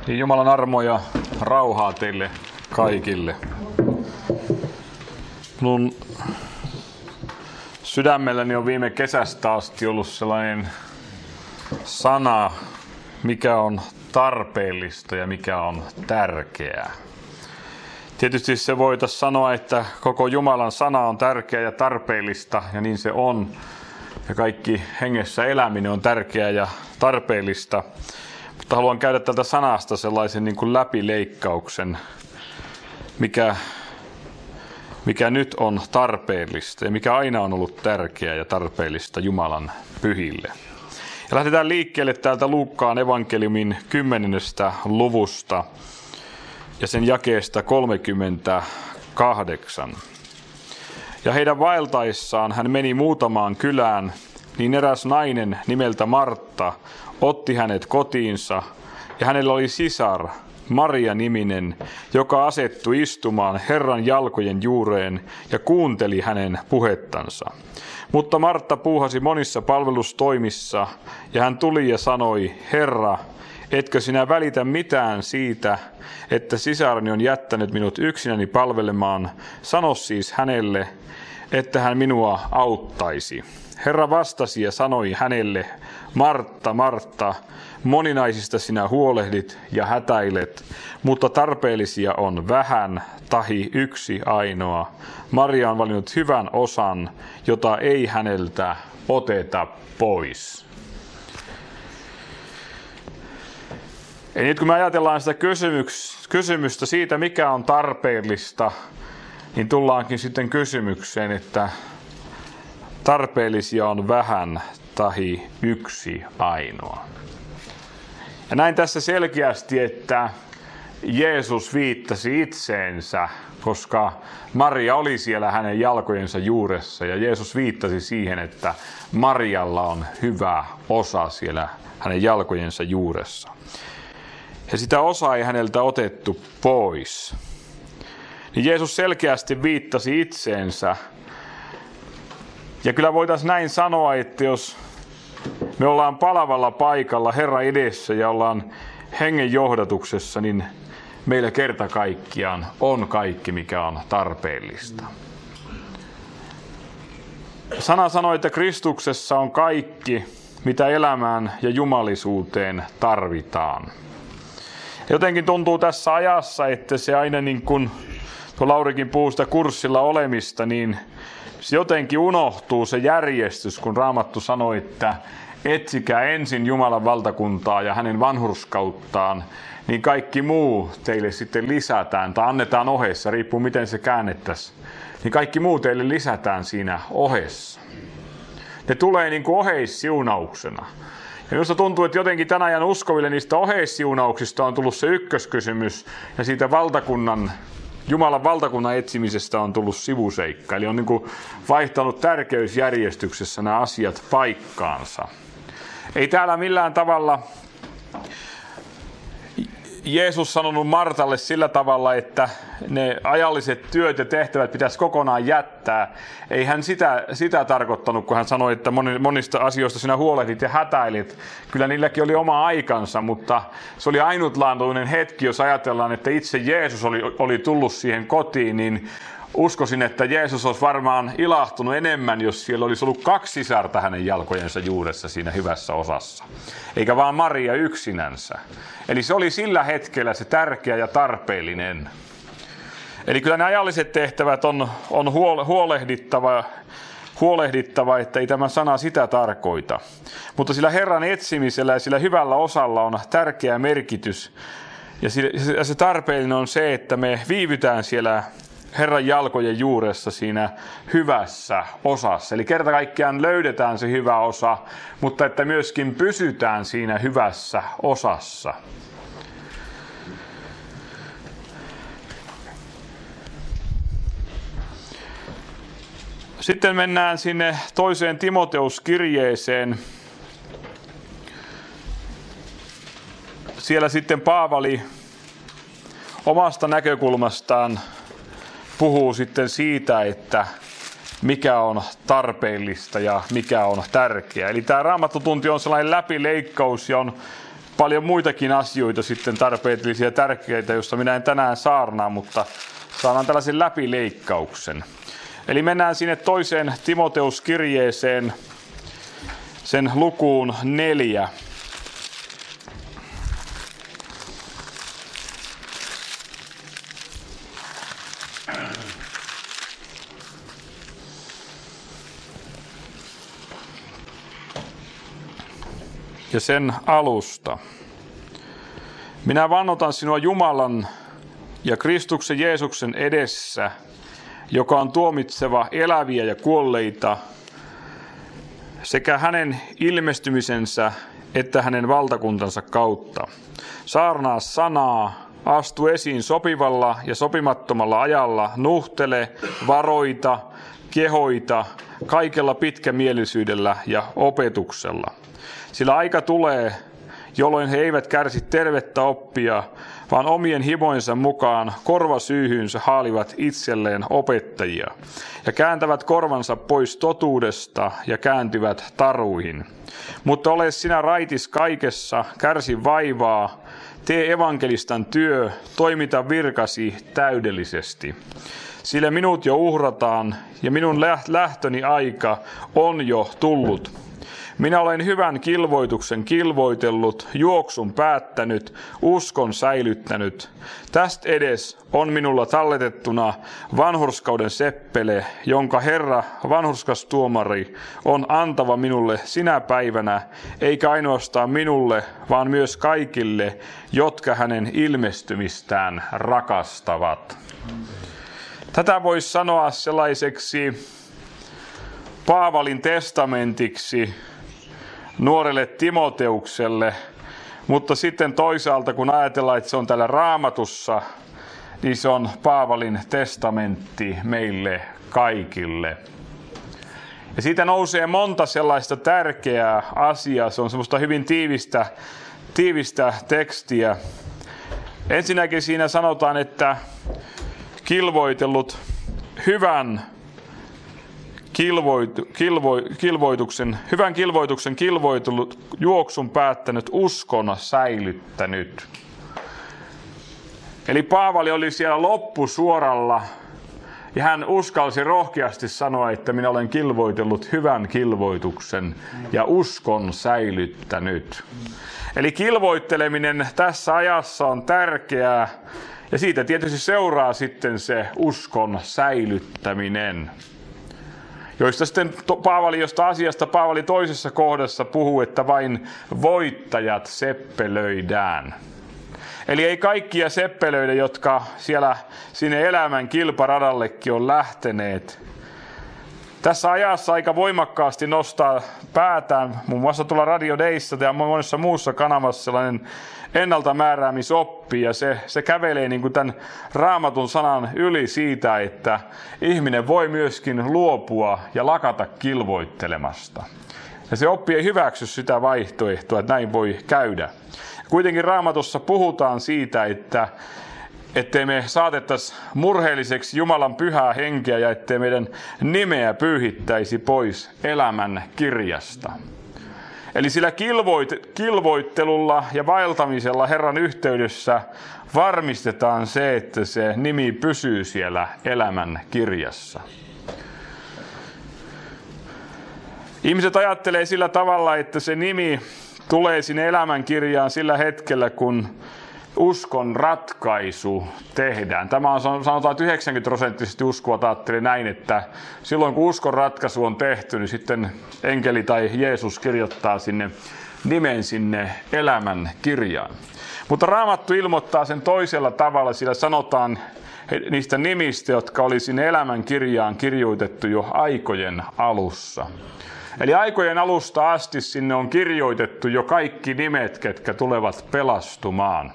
Niin Jumalan armo ja rauhaa teille kaikille. Minun sydämelläni on viime kesästä asti ollut sellainen sana, mikä on tarpeellista ja mikä on tärkeää. Tietysti se voitaisiin sanoa, että koko Jumalan sana on tärkeää ja tarpeellista, ja niin se on. Ja kaikki hengessä eläminen on tärkeää ja tarpeellista. Mutta haluan käydä tältä sanasta sellaisen niin kuin läpileikkauksen, mikä nyt on tarpeellista ja mikä aina on ollut tärkeää ja tarpeellista Jumalan pyhille. Ja lähdetään liikkeelle täältä Luukkaan evankeliumin 10. luvusta ja sen jakeesta 38. Ja heidän vaeltaessaan hän meni muutamaan kylään, niin eräs nainen nimeltä Martta otti hänet kotiinsa, ja hänellä oli sisar, Maria-niminen, joka asettui istumaan Herran jalkojen juureen ja kuunteli hänen puhettansa. Mutta Martta puuhasi monissa palvelustoimissa, ja hän tuli ja sanoi, Herra, etkö sinä välitä mitään siitä, että sisarni on jättänyt minut yksinäni palvelemaan? Sano siis hänelle, että hän minua auttaisi. Herra vastasi ja sanoi hänelle, Martta, Martta, moninaisista sinä huolehdit ja hätäilet, mutta tarpeellisia on vähän, tahi yksi ainoa. Maria on valinnut hyvän osan, jota ei häneltä oteta pois. Eli nyt kun me ajatellaan sitä kysymystä siitä, mikä on tarpeellista, niin tullaankin sitten kysymykseen, että tarpeellisia on vähän, tahi yksi ainoa. Ja näin tässä selkeästi, että Jeesus viittasi itseensä, koska Maria oli siellä hänen jalkojensa juuressa. Ja Jeesus viittasi siihen, että Marialla on hyvä osa siellä hänen jalkojensa juuressa. Ja sitä osaa ei häneltä otettu pois. Niin Jeesus selkeästi viittasi itseensä. Ja kyllä voitaisiin näin sanoa, että jos me ollaan palavalla paikalla Herran edessä ja ollaan hengen johdatuksessa, niin meillä kerta kaikkiaan on kaikki, mikä on tarpeellista. Sana sanoi, että Kristuksessa on kaikki, mitä elämään ja jumalisuuteen tarvitaan. Jotenkin tuntuu tässä ajassa, että se aina niin kuin tuo Laurikin puhuu sitä kurssilla olemista, niin se jotenkin unohtuu se järjestys, kun Raamattu sanoi, että etsikää ensin Jumalan valtakuntaa ja hänen vanhurskauttaan, niin kaikki muu teille sitten lisätään tai annetaan ohessa, riippuu miten se käännettäisiin. Niin kaikki muu teille lisätään siinä ohessa. Ne tulee niin kuin oheissiunauksena. Ja minusta tuntuu, että jotenkin tänä ajan uskoville niistä oheissiunauksista on tullut se ykköskysymys ja siitä Jumalan valtakunnan etsimisestä on tullut sivuseikka. Eli on niin kuin vaihtanut tärkeysjärjestyksessä nämä asiat paikkaansa. Ei täällä millään tavalla Jeesus sanonut Martalle sillä tavalla, että ne ajalliset työt ja tehtävät pitäisi kokonaan jättää. Ei hän sitä tarkoittanut, kun hän sanoi, että monista asioista sinä huolehdit ja hätäilit. Kyllä niilläkin oli oma aikansa, mutta se oli ainutlaatuinen hetki, jos ajatellaan, että itse Jeesus oli tullut siihen kotiin, niin uskoisin, että Jeesus olisi varmaan ilahtunut enemmän, jos siellä olisi ollut 2 sisarta hänen jalkojensa juuressa siinä hyvässä osassa. Eikä vaan Maria yksinänsä. Eli se oli sillä hetkellä se tärkeä ja tarpeellinen. Eli kyllä ne ajalliset tehtävät on huolehdittava, että ei tämä sana sitä tarkoita. Mutta sillä Herran etsimisellä ja sillä hyvällä osalla on tärkeä merkitys. Ja se tarpeellinen on se, että me viivytään siellä Herran jalkojen juuressa siinä hyvässä osassa. Eli kerta kaikkiaan löydetään se hyvä osa, mutta että myöskin pysytään siinä hyvässä osassa. Sitten mennään sinne toiseen Timoteuskirjeeseen. Siellä sitten Paavali omasta näkökulmastaan puhuu sitten siitä, että mikä on tarpeellista ja mikä on tärkeää. Eli tämä Raamattutunti on sellainen läpileikkaus ja on paljon muitakin asioita sitten tarpeellisia ja tärkeitä, joista minä en tänään saarnaa, mutta saadaan tällaisen läpileikkauksen. Eli mennään sinne toiseen Timoteuskirjeeseen, sen lukuun 4. Ja sen alusta. Minä vannotan sinua Jumalan ja Kristuksen Jeesuksen edessä, joka on tuomitseva eläviä ja kuolleita, sekä hänen ilmestymisensä että hänen valtakuntansa kautta. Saarnaa sanaa, astu esiin sopivalla ja sopimattomalla ajalla, nuhtele, varoita, kehoita, kaikella pitkämielisyydellä ja opetuksella. Sillä aika tulee, jolloin he eivät kärsi tervettä oppia, vaan omien himoinsa mukaan korvasyyhyynsä haalivat itselleen opettajia ja kääntävät korvansa pois totuudesta ja kääntyvät taruihin. Mutta ole sinä raitis kaikessa, kärsi vaivaa, tee evankelistan työ, toimita virkasi täydellisesti. Sillä minut jo uhrataan ja minun lähtöni aika on jo tullut. Minä olen hyvän kilvoituksen kilvoitellut, juoksun päättänyt, uskon säilyttänyt. Tästä edes on minulla talletettuna vanhurskauden seppele, jonka Herra, vanhurskas tuomari, on antava minulle sinä päivänä, eikä ainoastaan minulle, vaan myös kaikille, jotka hänen ilmestymistään rakastavat. Tätä voisi sanoa sellaiseksi Paavalin testamentiksi nuorelle Timoteukselle, mutta sitten toisaalta kun ajatellaan, että se on täällä Raamatussa, niin se on Paavalin testamentti meille kaikille. Ja siitä nousee monta sellaista tärkeää asiaa, se on semmoista hyvin tiivistä tekstiä. Ensinnäkin siinä sanotaan, että kilvoitellut hyvän kilvoituksen kilvoitellut, juoksun päättänyt, uskon säilyttänyt. Eli Paavali oli siellä loppusuoralla ja hän uskalsi rohkeasti sanoa, että minä olen kilvoitellut hyvän kilvoituksen ja uskon säilyttänyt. Eli kilvoitteleminen tässä ajassa on tärkeää ja siitä tietysti seuraa sitten se uskon säilyttäminen. Josta asiasta Paavali toisessa kohdassa puhuu, että vain voittajat seppelöidään. Eli ei kaikkia seppelöidä, jotka sinne elämän kilparadallekin on lähteneet. Tässä ajassa aika voimakkaasti nostaa päätään, muun muassa tuolla Radio Dayssa ja monessa muussa kanavassa sellainen ennaltamääräämisoppi, ja se kävelee niin kuin tämän Raamatun sanan yli siitä, että ihminen voi myöskin luopua ja lakata kilvoittelemasta. Ja se oppi ei hyväksy sitä vaihtoehtoa, että näin voi käydä. Kuitenkin Raamatussa puhutaan siitä, ettei me saatettaisi murheelliseksi Jumalan pyhää henkeä ja ettei meidän nimeä pyyhittäisi pois elämän kirjasta. Eli sillä kilvoittelulla ja vaeltamisella Herran yhteydessä varmistetaan se, että se nimi pysyy siellä elämän kirjassa. Ihmiset ajattelee sillä tavalla, että se nimi tulee sinne elämän kirjaan sillä hetkellä, kun uskon ratkaisu tehdään. Tämä on sanotaan, että 90% uskovat ajattelee näin, että silloin kun uskon ratkaisu on tehty, niin sitten enkeli tai Jeesus kirjoittaa sinne nimen sinne elämän kirjaan. Mutta Raamattu ilmoittaa sen toisella tavalla, sillä sanotaan niistä nimistä, jotka oli sinne elämän kirjaan kirjoitettu jo aikojen alussa. Eli aikojen alusta asti sinne on kirjoitettu jo kaikki nimet, ketkä tulevat pelastumaan.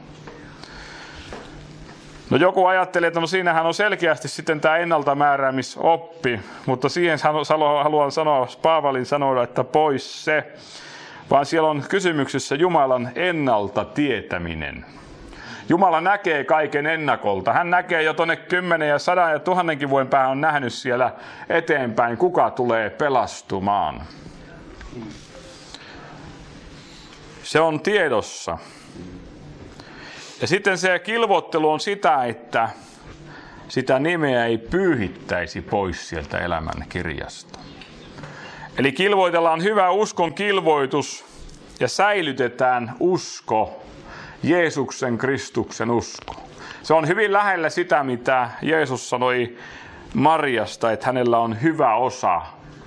No joku ajattelee, että no siinähän on selkeästi sitten tämä ennaltamääräämisoppi, mutta siihen haluan sanoa, Paavalin sanoilla, että pois se, vaan siellä on kysymyksessä Jumalan ennalta tietäminen. Jumala näkee kaiken ennakolta. Hän näkee jo tuonne 10 ja 100 ja 1000 vuoden päähän on nähnyt siellä eteenpäin, kuka tulee pelastumaan. Se on tiedossa. Ja sitten se kilvoittelu on sitä, että sitä nimeä ei pyyhittäisi pois sieltä elämän kirjasta. Eli kilvoitellaan hyvä uskon kilvoitus ja säilytetään usko, Jeesuksen Kristuksen usko. Se on hyvin lähellä sitä, mitä Jeesus sanoi Marjasta, että hänellä on hyvä osa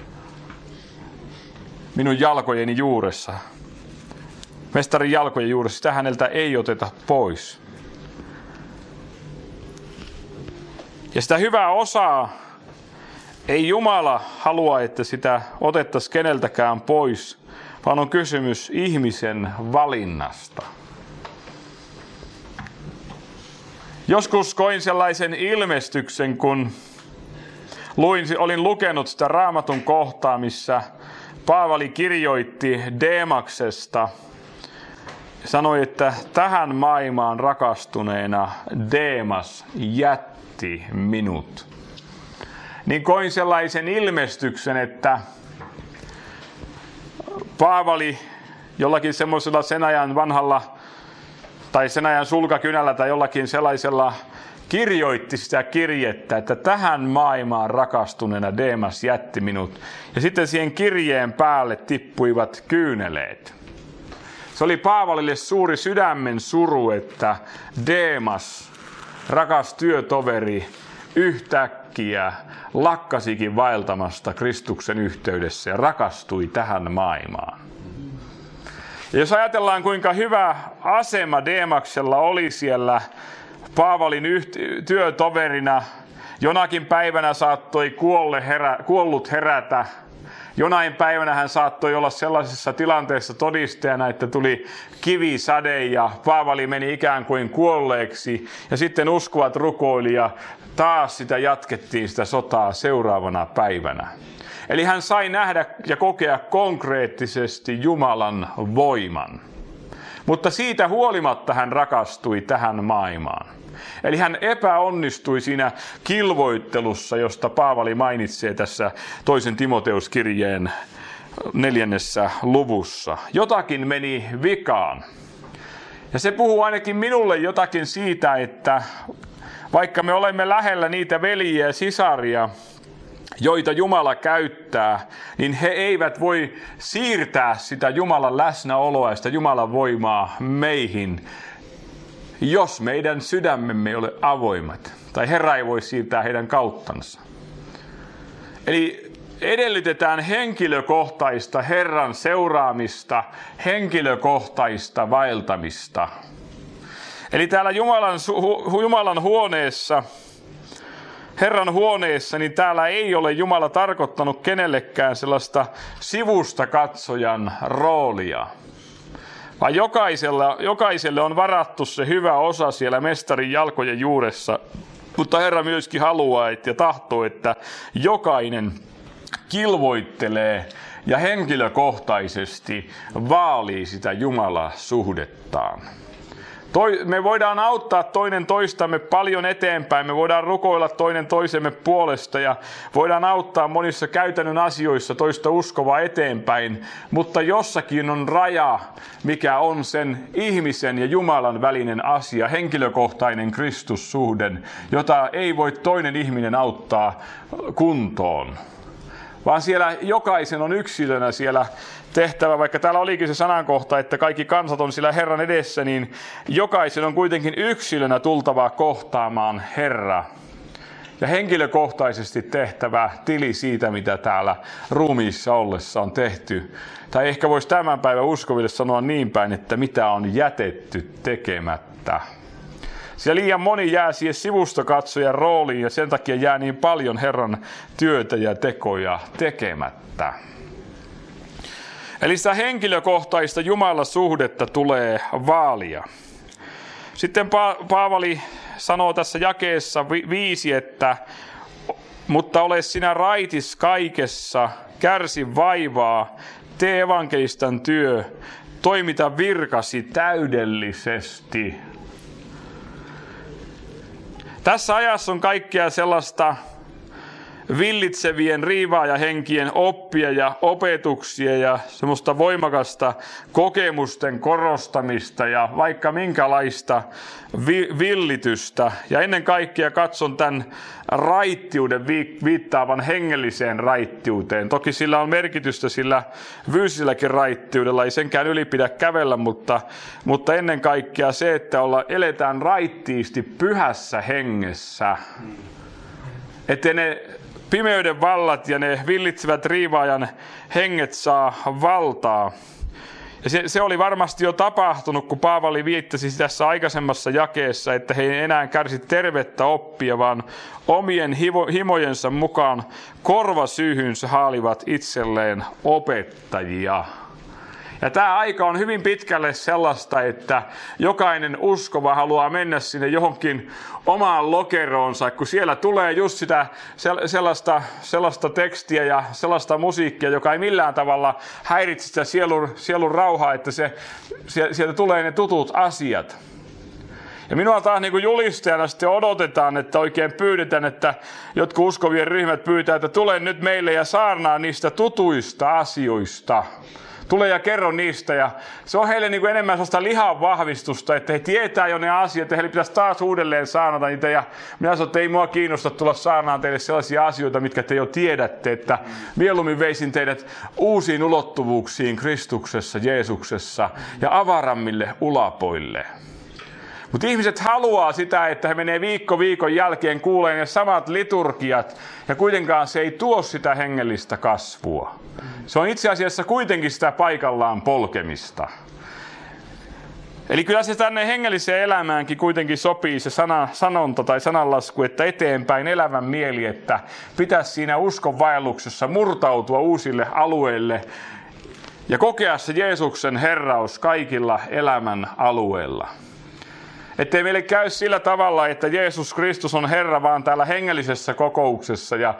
minun jalkojeni juuressa. Mestarin jalkojen juuressa, sitä häneltä ei oteta pois. Ja sitä hyvää osaa ei Jumala halua, että sitä otettaisiin keneltäkään pois, vaan on kysymys ihmisen valinnasta. Joskus koin sellaisen ilmestyksen, kun olin lukenut sitä Raamatun kohtaa, missä Paavali kirjoitti Deemaksesta. Sanoi, että tähän maailmaan rakastuneena Deemas jätti minut. Niin koin sellaisen ilmestyksen, että Paavali jollakin semmoisella sen ajan vanhalla tai sen ajan sulkakynällä tai jollakin sellaisella kirjoitti sitä kirjettä, että tähän maailmaan rakastuneena Deemas jätti minut. Ja sitten siihen kirjeen päälle tippuivat kyyneleet. Se oli Paavalille suuri sydämen suru, että Deemas, rakas työtoveri, yhtäkkiä lakkasikin vaeltamasta Kristuksen yhteydessä ja rakastui tähän maailmaan. Ja jos ajatellaan, kuinka hyvä asema Deemaksella oli siellä Paavalin työtoverina, jonakin päivänä saattoi kuollut herätä. Jonain päivänä hän saattoi olla sellaisessa tilanteessa todistajana, että tuli kivisade ja Paavali meni ikään kuin kuolleeksi. Ja sitten uskovat rukoili ja taas sitä jatkettiin sitä sotaa seuraavana päivänä. Eli hän sai nähdä ja kokea konkreettisesti Jumalan voiman. Mutta siitä huolimatta hän rakastui tähän maailmaan. Eli hän epäonnistui siinä kilvoittelussa, josta Paavali mainitsee tässä 2. Timoteuskirjeen 4. luvussa. Jotakin meni vikaan. Ja se puhuu ainakin minulle jotakin siitä, että vaikka me olemme lähellä niitä veljiä ja sisaria, joita Jumala käyttää, niin he eivät voi siirtää sitä Jumalan läsnäoloa ja sitä Jumalan voimaa meihin, jos meidän sydämemme ei ole avoimet, tai Herra ei voi siirtää heidän kauttansa. Eli edellytetään henkilökohtaista Herran seuraamista, henkilökohtaista vaeltamista. Eli täällä Jumalan huoneessa, Herran huoneessa, niin täällä ei ole Jumala tarkoittanut kenellekään sellaista sivusta katsojan roolia. Vaan jokaiselle on varattu se hyvä osa siellä mestarin jalkojen juuressa. Mutta Herra myöskin haluaa ja tahtoo, että jokainen kilvoittelee ja henkilökohtaisesti vaalii sitä Jumala-suhdettaan. Me voidaan auttaa toinen toistamme paljon eteenpäin, me voidaan rukoilla toinen toisemme puolesta ja voidaan auttaa monissa käytännön asioissa toista uskovaa eteenpäin, mutta jossakin on raja, mikä on sen ihmisen ja Jumalan välinen asia, henkilökohtainen Kristussuhde, jota ei voi toinen ihminen auttaa kuntoon. Vaan siellä jokaisen on yksilönä siellä tehtävä, vaikka täällä olikin se sanankohta, että kaikki kansat on siellä Herran edessä, niin jokaisen on kuitenkin yksilönä tultava kohtaamaan Herra. Ja henkilökohtaisesti tehtävä tili siitä, mitä täällä ruumiissa ollessa on tehty. Tai ehkä voisi tämän päivän uskoville sanoa niin päin, että mitä on jätetty tekemättä. Siellä liian moni jää siihen sivustokatsojan rooliin ja sen takia jää niin paljon Herran työtä ja tekoja tekemättä. Eli sitä henkilökohtaista Jumala-suhdetta tulee vaalia. Sitten Paavali sanoo tässä jakeessa 5, että mutta ole sinä raitis kaikessa, kärsi vaivaa, tee evankelistan työ, toimita virkasi täydellisesti. Tässä ajassa on kaikkea sellaista villitsevien riivaajahenkien oppia ja opetuksia ja semmoista voimakasta kokemusten korostamista ja vaikka minkälaista villitystä. Ja ennen kaikkea katson tämän raittiuden viittaavan hengelliseen raittiuteen. Toki sillä on merkitystä sillä fyysiselläkin raittiudella, ei senkään yli pidä kävellä, mutta ennen kaikkea se, että eletään raittiisti pyhässä hengessä. Että ne pimeyden vallat ja ne villitsevät riivaajan henget saa valtaa. Ja se oli varmasti jo tapahtunut, kun Paavali viittasi tässä aikaisemmassa jakeessa, että he ei enää kärsi tervettä oppia, vaan omien himojensa mukaan korvasyyhynsä haalivat itselleen opettajia. Ja tämä aika on hyvin pitkälle sellaista, että jokainen uskova haluaa mennä sinne johonkin omaan lokeroonsa, kun siellä tulee just sitä sellaista tekstiä ja sellaista musiikkia, joka ei millään tavalla häiritse sitä sielun rauhaa, että sieltä tulee ne tutut asiat. Ja minua taas niin kuin julistajana sitten odotetaan, että oikein pyydetään, että jotkut uskovien ryhmät pyytää, että tule nyt meille ja saarnaa niistä tutuista asioista. Tule ja kerro niistä, ja se on heille niin kuin enemmän sellaista lihan vahvistusta, että he tietää jo ne asiat, ja heille pitäisi taas uudelleen saarnata niitä, ja minä sanon, että ei mua kiinnosta tulla saarnaan teille sellaisia asioita, mitkä te jo tiedätte, että mieluummin veisin teidät uusiin ulottuvuuksiin Kristuksessa, Jeesuksessa, ja avarammille ulapoille. Mutta ihmiset haluaa sitä, että he menee viikko viikon jälkeen kuulee ne samat liturgiat, ja kuitenkaan se ei tuo sitä hengellistä kasvua. Se on itse asiassa kuitenkin sitä paikallaan polkemista. Eli kyllä se tänne hengelliseen elämäänkin kuitenkin sopii se sanonta tai sananlasku, että eteenpäin elävän mieli, että pitäisi siinä uskonvaelluksessa murtautua uusille alueille ja kokea se Jeesuksen herraus kaikilla elämän alueilla. Ettei meille käy sillä tavalla, että Jeesus Kristus on Herra vaan täällä hengellisessä kokouksessa ja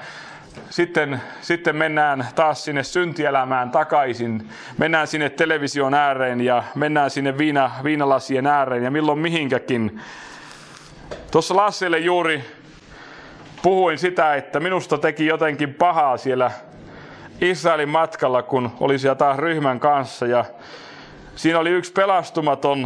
sitten mennään taas sinne syntielämään takaisin. Mennään sinne television ääreen ja mennään sinne viinalasien ääreen ja milloin mihinkäkin. Tuossa Lasselle juuri puhuin sitä, että minusta teki jotenkin pahaa siellä Israelin matkalla, kun oli siellä taas ryhmän kanssa. Ja siinä oli yksi pelastumaton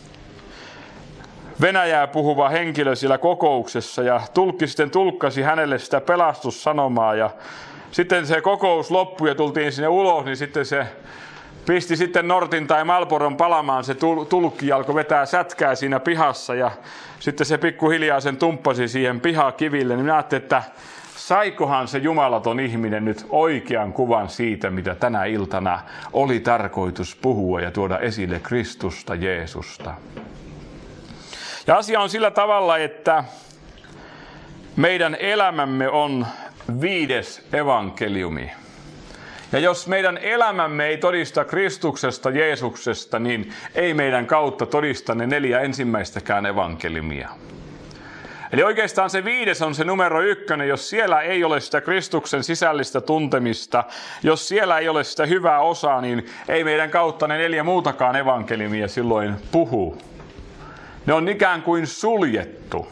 Venäjää puhuva henkilö siellä kokouksessa ja tulkki sitten tulkkasi hänelle sitä pelastussanomaa ja sitten se kokous loppui ja tultiin sinne ulos, niin sitten se pisti sitten Nortin tai Marlboron palamaan, se tulkki alkoi vetää sätkää siinä pihassa ja sitten se pikkuhiljaa sen tumppasi siihen pihakiville, niin minä ajattelin, että saikohan se jumalaton ihminen nyt oikean kuvan siitä, mitä tänä iltana oli tarkoitus puhua ja tuoda esille Kristusta, Jeesusta. Ja asia on sillä tavalla, että meidän elämämme on 5. evankeliumi. Ja jos meidän elämämme ei todista Kristuksesta, Jeesuksesta, niin ei meidän kautta todista ne 4 ensimmäistäkään evankeliumia. Eli oikeastaan se 5 on se numero 1, jos siellä ei ole sitä Kristuksen sisällistä tuntemista, jos siellä ei ole sitä hyvää osaa, niin ei meidän kautta ne 4 muutakaan evankeliumia silloin puhu. Ne on ikään kuin suljettu.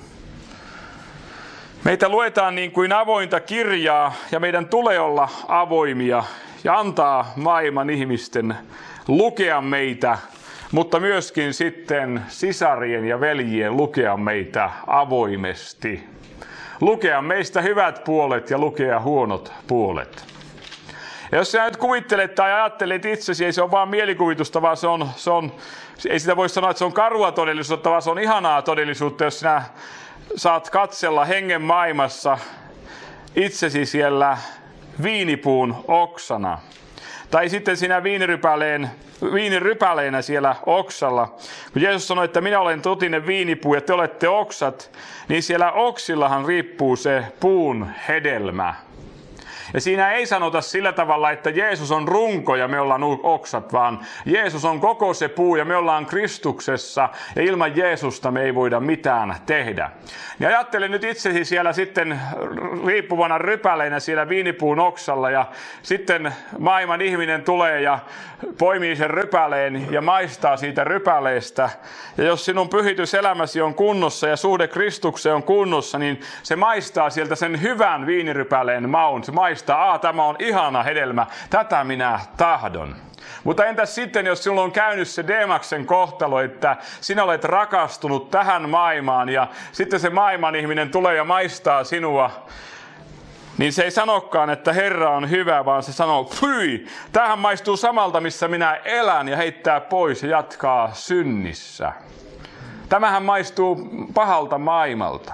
Meitä luetaan niin kuin avointa kirjaa ja meidän tulee olla avoimia ja antaa maailman ihmisten lukea meitä, mutta myöskin sitten sisarien ja veljien lukea meitä avoimesti. Lukea meistä hyvät puolet ja lukea huonot puolet. Ja jos sä nyt kuvittelet tai ajattelet itsesi, ei se ole vaan mielikuvitusta, vaan se on ei sitä voi sanoa, että se on karua todellisuutta, vaan se on ihanaa todellisuutta, jos sinä saat katsella hengen maailmassa itsesi siellä viinipuun oksana. Tai sitten sinä viinirypäleenä siellä oksalla. Kun Jeesus sanoi, että minä olen totinen viinipuu ja te olette oksat, niin siellä oksillahan riippuu se puun hedelmä. Ja siinä ei sanota sillä tavalla, että Jeesus on runko ja me ollaan oksat, vaan Jeesus on koko se puu ja me ollaan Kristuksessa ja ilman Jeesusta me ei voida mitään tehdä. Ja ajattelen nyt itsesi siellä sitten riippuvana rypäleinä siellä viinipuun oksalla ja sitten maailman ihminen tulee ja poimii sen rypäleen ja maistaa siitä rypäleestä. Ja jos sinun pyhityselämäsi on kunnossa ja suhde Kristukseen on kunnossa, niin se maistaa sieltä sen hyvän viinirypäleen maun. Se maistaa, tämä on ihana hedelmä, tätä minä tahdon. Mutta entäs sitten, jos sinulla on käynyt se Deemaksen kohtalo, että sinä olet rakastunut tähän maailmaan ja sitten se maailman ihminen tulee ja maistaa sinua, niin se ei sanokaan, että Herra on hyvä, vaan se sanoo, pyi, tämähän maistuu samalta, missä minä elän, ja heittää pois ja jatkaa synnissä. Tämähän maistuu pahalta maailmalta.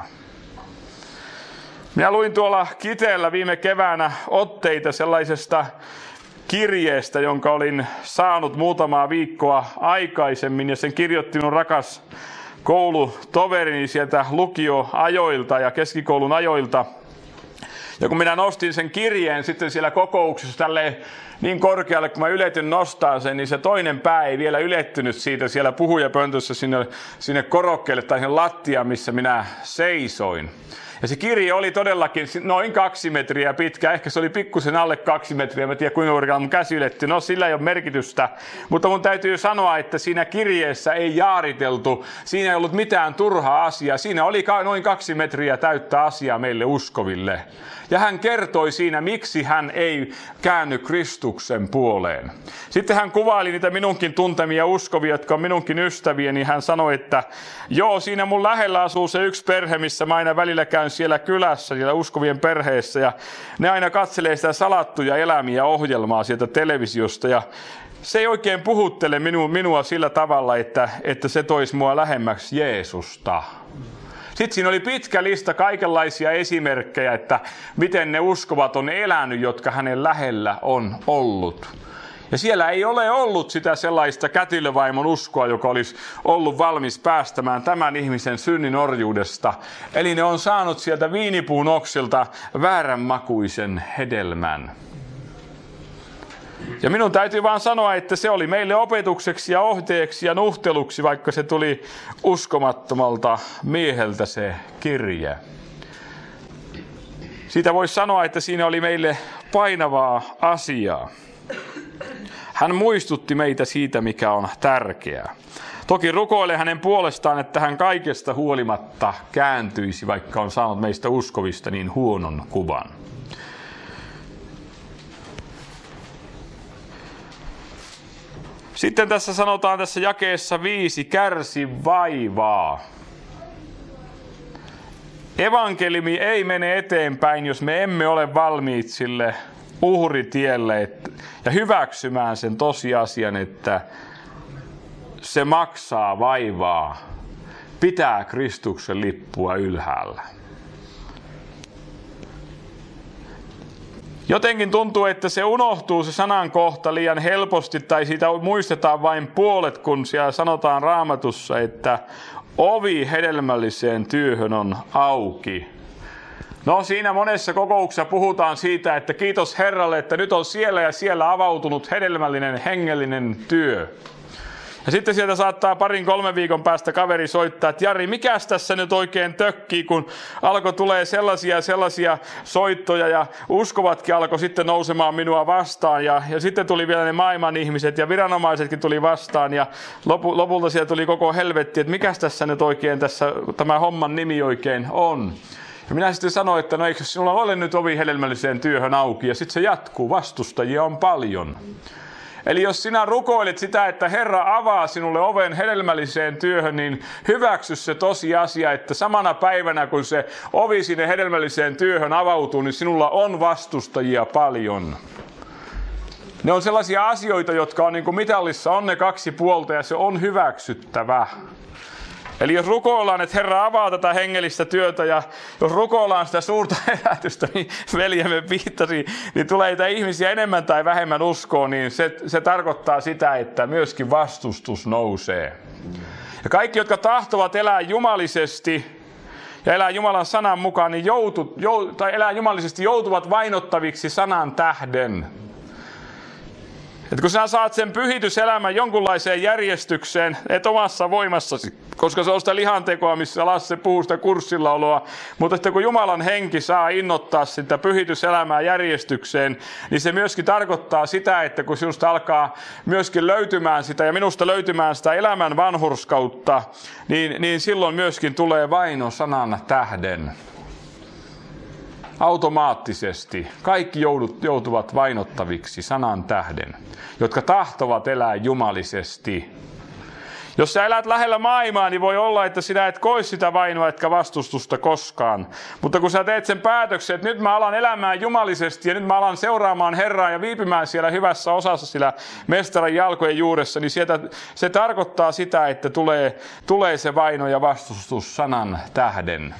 Minä luin tuolla Kiteellä viime keväänä otteita sellaisesta kirjeestä, jonka olin saanut muutamaa viikkoa aikaisemmin, ja sen kirjoitti minun rakas koulutoverini sieltä lukioajoilta ja keskikoulun ajoilta. Ja kun minä nostin sen kirjeen sitten siellä kokouksessa tälleen niin korkealle, kun mä yletyn nostaa sen, niin se toinen pää ei vielä ylettynyt siitä siellä puhujapöntössä sinne korokkeelle tai sinne lattiaan, missä minä seisoin. Ja se kirje oli todellakin noin 2 metriä pitkä, ehkä se oli pikkusen alle 2 metriä, mä tiedän kuinka korkealla mun käsi yletty, no sillä ei ole merkitystä. Mutta mun täytyy sanoa, että siinä kirjeessä ei jaariteltu, siinä ei ollut mitään turhaa asiaa, siinä oli noin 2 metriä täyttä asiaa meille uskoville. Ja hän kertoi siinä, miksi hän ei käänny Kristuksen puoleen. Sitten hän kuvaili niitä minunkin tuntemia uskovia, jotka on minunkin ystäviä, niin hän sanoi, että joo, siinä mun lähellä asuu se yksi perhe, missä mä aina välillä käyn siellä kylässä, siellä uskovien perheessä, ja ne aina katselee sitä salattuja elämiä ohjelmaa sieltä televisiosta, ja se ei oikein puhuttele minua sillä tavalla, että se toisi mua lähemmäksi Jeesusta. Sitten siinä oli pitkä lista kaikenlaisia esimerkkejä, että miten ne uskovat on elänyt, jotka hänen lähellä on ollut. Ja siellä ei ole ollut sitä sellaista kätilövaimon uskoa, joka olisi ollut valmis päästämään tämän ihmisen synnin orjuudesta. Eli ne on saanut sieltä viinipuun oksilta vääränmakuisen hedelmän. Ja minun täytyy vaan sanoa, että se oli meille opetukseksi ja ohteeksi ja nuhteluksi, vaikka se tuli uskomattomalta mieheltä se kirje. Siitä voisi sanoa, että siinä oli meille painavaa asiaa. Hän muistutti meitä siitä, mikä on tärkeää. Toki rukoilee hänen puolestaan, että hän kaikesta huolimatta kääntyisi, vaikka on saanut meistä uskovista niin huonon kuvan. Sitten tässä sanotaan tässä jakeessa 5, kärsi vaivaa. Evankeliumi ei mene eteenpäin, jos me emme ole valmiit sille uhritielle ja hyväksymään sen tosiasian, että se maksaa vaivaa, pitää Kristuksen lippua ylhäällä. Jotenkin tuntuu, että se unohtuu se sanankohta liian helposti tai siitä muistetaan vain puolet, kun siellä sanotaan Raamatussa, että ovi hedelmälliseen työhön on auki. No siinä monessa kokouksessa puhutaan siitä, että kiitos Herralle, että nyt on siellä ja siellä avautunut hedelmällinen hengellinen työ. Ja sitten sieltä saattaa 2-3 viikon päästä kaveri soittaa, että Jari, mikäs tässä nyt oikein tökkii, kun alkoi tulee sellaisia soittoja ja uskovatkin alkoi sitten nousemaan minua vastaan. Ja sitten tuli vielä ne maailman ihmiset ja viranomaisetkin tuli vastaan ja lopulta siellä tuli koko helvetti, että mikäs tässä nyt oikein tämä homman nimi oikein on. Ja minä sitten sanoin, että no eikö sinulla ole nyt ovi hedelmälliseen työhön auki ja sitten se jatkuu, vastustajia on paljon. Eli jos sinä rukoilet sitä, että Herra avaa sinulle oven hedelmälliseen työhön, niin hyväksy se tosiasia, että samana päivänä kun se ovi sinne hedelmälliseen työhön avautuu, niin sinulla on vastustajia paljon. Ne on sellaisia asioita, jotka on niin kuin mitallissa, on ne 2 puolta ja se on hyväksyttävä. Eli jos rukoillaan, että Herra avaa tätä hengellistä työtä ja jos rukoillaan sitä suurta herätystä, niin veljemme viittasi, niin tulee niitä ihmisiä enemmän tai vähemmän uskoon, niin se tarkoittaa sitä, että myöskin vastustus nousee. Ja kaikki, jotka tahtovat elää jumalisesti ja elää Jumalan sanan mukaan, niin tai elää jumalisesti, joutuvat vainottaviksi sanan tähden. Että kun sinä saat sen pyhityselämän jonkunlaiseen järjestykseen, et omassa voimassasi, koska se on sitä lihantekoa, missä Lasse puhuu sitä kurssillaoloa, mutta että kun Jumalan henki saa innoittaa sitä pyhityselämää järjestykseen, niin se myöskin tarkoittaa sitä, että kun sinusta alkaa myöskin löytymään sitä ja minusta löytymään sitä elämän vanhurskautta, niin silloin myöskin tulee vaino sanan tähden. Automaattisesti kaikki joutuvat vainottaviksi sanan tähden, jotka tahtovat elää jumalisesti. Jos sä elät lähellä maailmaa, niin voi olla, että sinä et koe sitä vainoa etkä vastustusta koskaan. Mutta kun sä teet sen päätöksen, että nyt mä alan elämään jumalisesti ja nyt mä alan seuraamaan Herraa ja viipymään siellä hyvässä osassa sillä mestaran jalkojen juuressa, niin se tarkoittaa sitä, että tulee se vaino ja vastustus sanan tähden.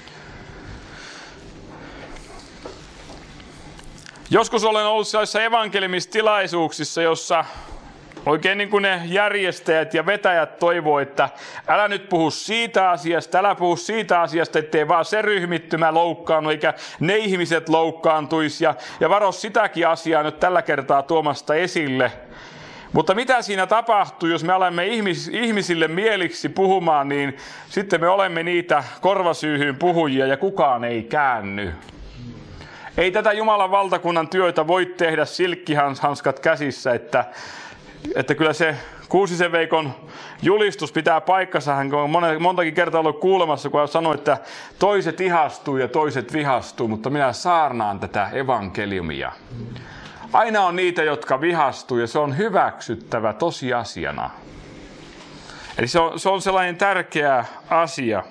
Joskus olen ollut sellaisissa evankeliumistilaisuuksissa, jossa oikein niin kuin ne järjestäjät ja vetäjät toivoo, että älä nyt puhu siitä asiasta, älä puhu siitä asiasta, ettei vaan se ryhmittymä loukkaannu, eikä ne ihmiset loukkaantuisi. Ja varo sitäkin asiaa nyt tällä kertaa tuomasta esille. Mutta mitä siinä tapahtuu, jos me alamme ihmisille mieliksi puhumaan, niin sitten me olemme niitä korvasyyhyyn puhujia ja kukaan ei käänny. Ei tätä Jumalan valtakunnan työtä voi tehdä silkkihanskat käsissä, että kyllä se Kuusisen Veikon julistus pitää paikkansa. Hän on montakin kertaa ollut kuulemassa, kun hän sanoi, että toiset ihastuu ja toiset vihastuu, mutta minä saarnaan tätä evankeliumia. Aina on niitä, jotka vihastuu ja se on hyväksyttävä tosiasiana. Eli se on sellainen tärkeä asia.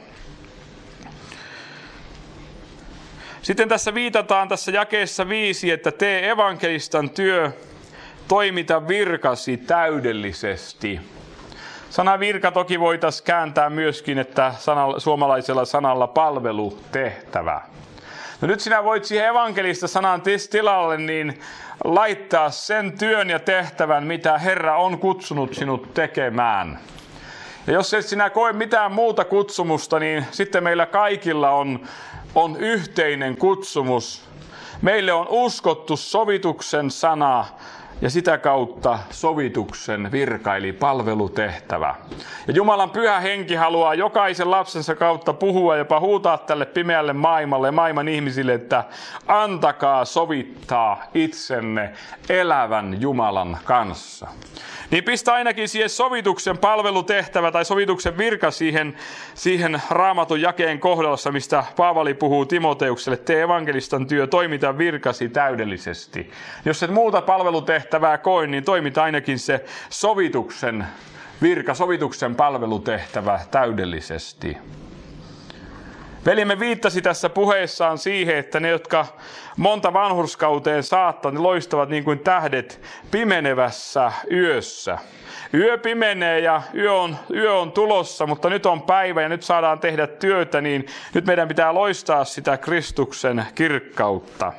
Sitten tässä viitataan tässä jakeessa 5, että tee evankelistan työ, toimita virkasi täydellisesti. Sana virka toki voitaisiin kääntää myöskin, että suomalaisella sanalla palvelutehtävä. No nyt sinä voit siihen evankelista sanan tilalle niin laittaa sen työn ja tehtävän, mitä Herra on kutsunut sinut tekemään. Ja jos et sinä koe mitään muuta kutsumusta, niin sitten meillä kaikilla on yhteinen kutsumus. Meille on uskottu sovituksen sana ja sitä kautta sovituksen virka eli palvelutehtävä. Ja Jumalan pyhä henki haluaa jokaisen lapsensa kautta puhua ja jopa huutaa tälle pimeälle maailmalle ja maailman ihmisille, että antakaa sovittaa itsenne elävän Jumalan kanssa. Niin pistä ainakin siihen sovituksen palvelutehtävä tai sovituksen virka siihen Raamatun jakeen kohdassa, mistä Paavali puhuu Timoteukselle. Tee evankelistan työ, toimita virkasi täydellisesti. Jos et muuta palvelutehtävää koe, niin toimita ainakin se sovituksen virka, sovituksen palvelutehtävä täydellisesti. Velimme viittasi tässä puheessaan siihen, että ne, jotka monta vanhurskauteen saattaa, ne loistavat niin kuin tähdet pimenevässä yössä. Yö pimenee ja yö on tulossa, mutta nyt on päivä ja nyt saadaan tehdä työtä, niin nyt meidän pitää loistaa sitä Kristuksen kirkkautta.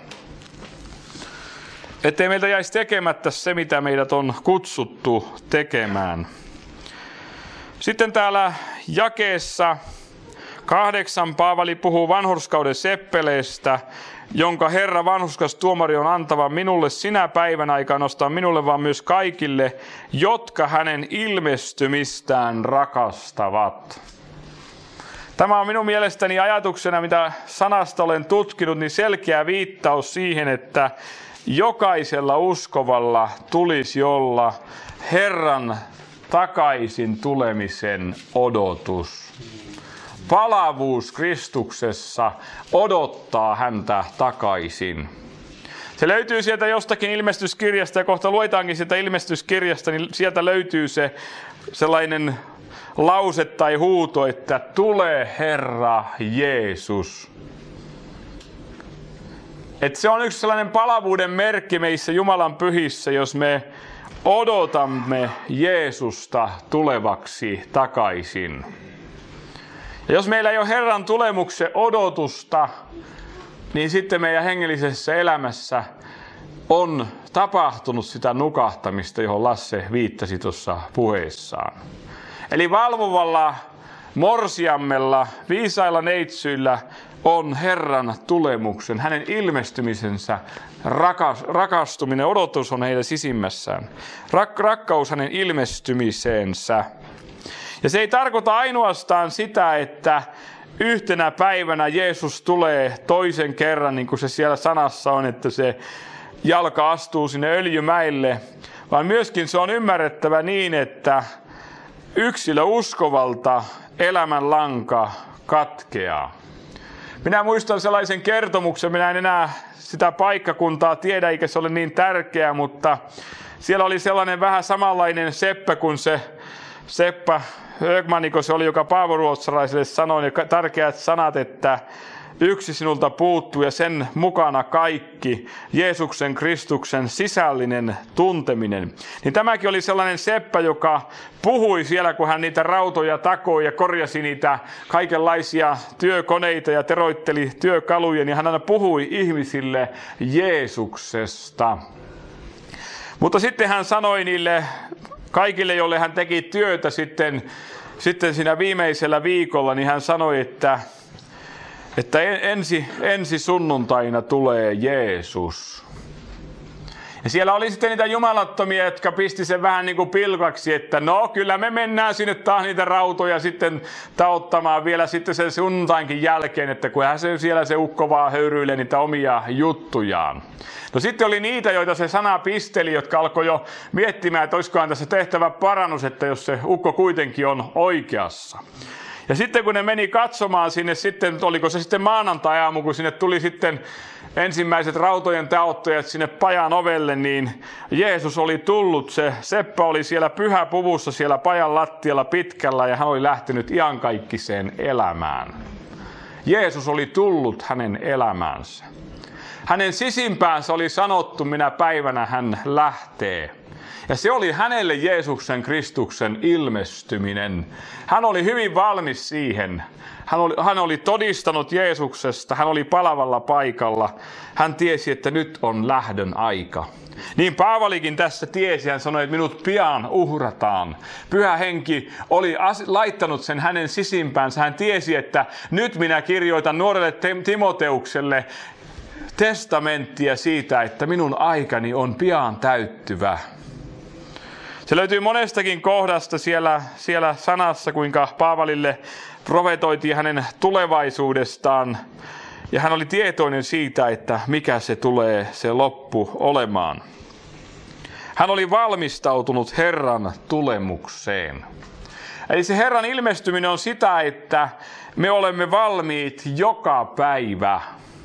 Ettei meiltä jäisi tekemättä se, mitä meidät on kutsuttu tekemään. Sitten täällä jakeessa 8 Paavali puhuu vanhurskauden seppeleestä, jonka Herra vanhurskas tuomari on antava minulle sinä päivän aikaan, nostaa minulle vaan myös kaikille, jotka hänen ilmestymistään rakastavat. Tämä on minun mielestäni ajatuksena, mitä sanasta olen tutkinut, niin selkeä viittaus siihen, että jokaisella uskovalla tulisi olla Herran takaisin tulemisen odotus. Palavuus Kristuksessa odottaa häntä takaisin. Se löytyy sieltä jostakin ilmestyskirjasta ja kohta luetaankin sieltä ilmestyskirjasta, niin sieltä löytyy se sellainen lause tai huuto, että tule Herra Jeesus. Että se on yksi sellainen palavuuden merkki meissä Jumalan pyhissä, jos me odotamme Jeesusta tulevaksi takaisin. Ja jos meillä ei ole Herran tulemuksen odotusta, niin sitten meidän hengellisessä elämässä on tapahtunut sitä nukahtamista, johon Lasse viittasi tuossa puheessaan. Eli valvovalla morsiammella, viisailla neitsyillä on Herran tulemuksen, hänen ilmestymisensä, rakastuminen, odotus on heidän sisimmässään. Rakkaus hänen ilmestymisensä. Ja se ei tarkoita ainoastaan sitä, että yhtenä päivänä Jeesus tulee toisen kerran, niin kuin se siellä sanassa on, että se jalka astuu sinne öljymäille, vaan myöskin se on ymmärrettävä niin, että yksilö uskovalta elämän lanka katkeaa. Minä muistan sellaisen kertomuksen, minä en enää sitä paikkakuntaa tiedä, eikä se ole niin tärkeä, mutta siellä oli sellainen vähän samanlainen seppä kuin se Seppa Högmaniko se oli, joka paavoruotsalaisille sanoi ne tärkeät sanat, että yksi sinulta puuttuu ja sen mukana kaikki, Jeesuksen Kristuksen sisällinen tunteminen. Niin tämäkin oli sellainen seppä, joka puhui siellä, kun hän niitä rautoja takoi ja korjasi niitä kaikenlaisia työkoneita ja teroitteli työkaluja, niin hän aina puhui ihmisille Jeesuksesta. Mutta sitten hän sanoi niille kaikille, joille hän teki työtä sitten siinä viimeisellä viikolla, niin hän sanoi, että ensi sunnuntaina tulee Jeesus. Ja siellä oli sitten niitä jumalattomia, jotka pisti sen vähän niin kuin pilkaksi, että no kyllä me mennään sinne taas niitä rautoja sitten taottamaan vielä sitten sen sunnuntainkin jälkeen, että kun se siellä se ukko vaan höyryilee niitä omia juttujaan. No sitten oli niitä, joita se sana pisteli, jotka alkoi jo miettimään, että olisikohan tässä tehtävä parannus, että jos se ukko kuitenkin on oikeassa. Ja sitten kun ne meni katsomaan sinne sitten, oliko se sitten maanantai-aamu, kun sinne tuli sitten ensimmäiset rautojen taottajat sinne pajan ovelle, niin Jeesus oli tullut, se seppä oli siellä pyhäpuvussa siellä pajan lattialla pitkällä ja hän oli lähtenyt iankaikkiseen elämään. Jeesus oli tullut hänen elämäänsä. Hänen sisimpäänsä oli sanottu, minä päivänä hän lähtee. Ja se oli hänelle Jeesuksen Kristuksen ilmestyminen. Hän oli hyvin valmis siihen. Hän oli todistanut Jeesuksesta, hän oli palavalla paikalla. Hän tiesi, että nyt on lähdön aika. Niin Paavalikin tässä tiesi, hän sanoi, että minut pian uhrataan. Pyhä Henki oli laittanut sen hänen sisimpäänsä. Hän tiesi, että nyt minä kirjoitan nuorelle Timoteukselle testamenttia siitä, että minun aikani on pian täyttyvä. Se löytyy monestakin kohdasta siellä sanassa, kuinka Paavalille profetoitiin hänen tulevaisuudestaan. Ja hän oli tietoinen siitä, että mikä se tulee se loppu olemaan. Hän oli valmistautunut Herran tulemukseen. Eli se Herran ilmestyminen on sitä, että me olemme valmiit joka päivä.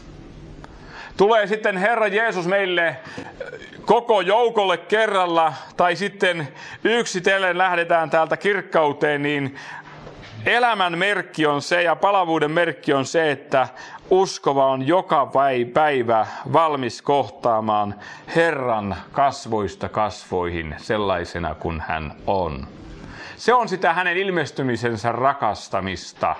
Tulee sitten Herra Jeesus meille koko joukolle kerralla, tai sitten yksitellen lähdetään täältä kirkkauteen, niin elämän merkki on se ja palavuuden merkki on se, että uskova on joka päivä valmis kohtaamaan Herran kasvoista kasvoihin sellaisena kuin hän on. Se on sitä hänen ilmestymisensä rakastamista.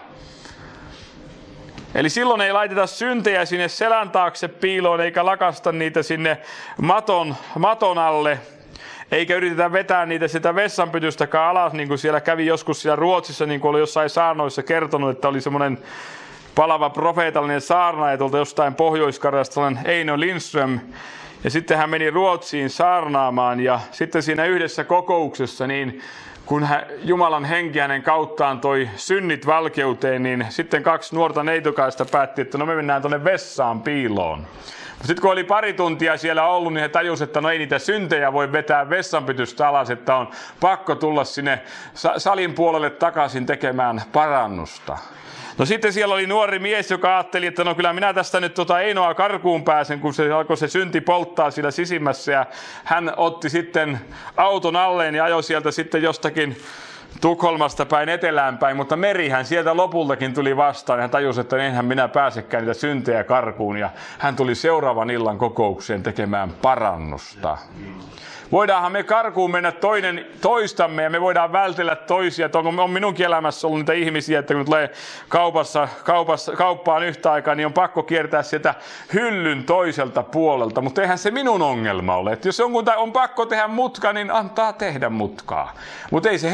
Eli silloin ei laiteta syntejä sinne selän taakse piiloon, eikä lakasta niitä sinne maton alle, eikä yritetä vetää niitä sitä vessanpytystäkään alas, niin kuin siellä kävi joskus siellä Ruotsissa, niin kuin oli jossain saarnoissa kertonut, että oli semmoinen palava profeetallinen saarnaaja tuolta jostain Pohjois-Karjalasta, sellainen Eino Lindström, ja sitten hän meni Ruotsiin saarnaamaan, ja sitten siinä yhdessä kokouksessa, niin kun Jumalan henki hänen kauttaan toi synnit valkeuteen, niin sitten 2 nuorta neitokaista päätti, että no me mennään tuonne vessaan piiloon. Sitten kun oli pari tuntia siellä ollut, niin he tajusivat, että no ei niitä syntejä voi vetää vessanpytystä alas, että on pakko tulla sinne salin puolelle takaisin tekemään parannusta. No sitten siellä oli nuori mies, joka ajatteli, että no kyllä minä tästä nyt Einoa karkuun pääsen, kun se alkoi se synti polttaa siellä sisimmässä. Ja hän otti sitten auton alleen ja ajoi sieltä sitten jostakin Tukholmasta päin etelään päin, mutta merihän sieltä lopultakin tuli vastaan. Hän tajusi, että enhän minä pääsekään niitä syntejä karkuun. Ja hän tuli seuraavan illan kokoukseen tekemään parannusta. Voidaanhan me karkuun mennä toinen toistamme ja me voidaan vältellä toisia. On minunkin elämässä ollut niitä ihmisiä, että kun tulee kauppaan yhtä aikaa, niin on pakko kiertää sieltä hyllyn toiselta puolelta. Mutta eihän se minun ongelma ole. Että jos on pakko tehdä mutka, niin antaa tehdä mutkaa. Mutta ei se Herran edes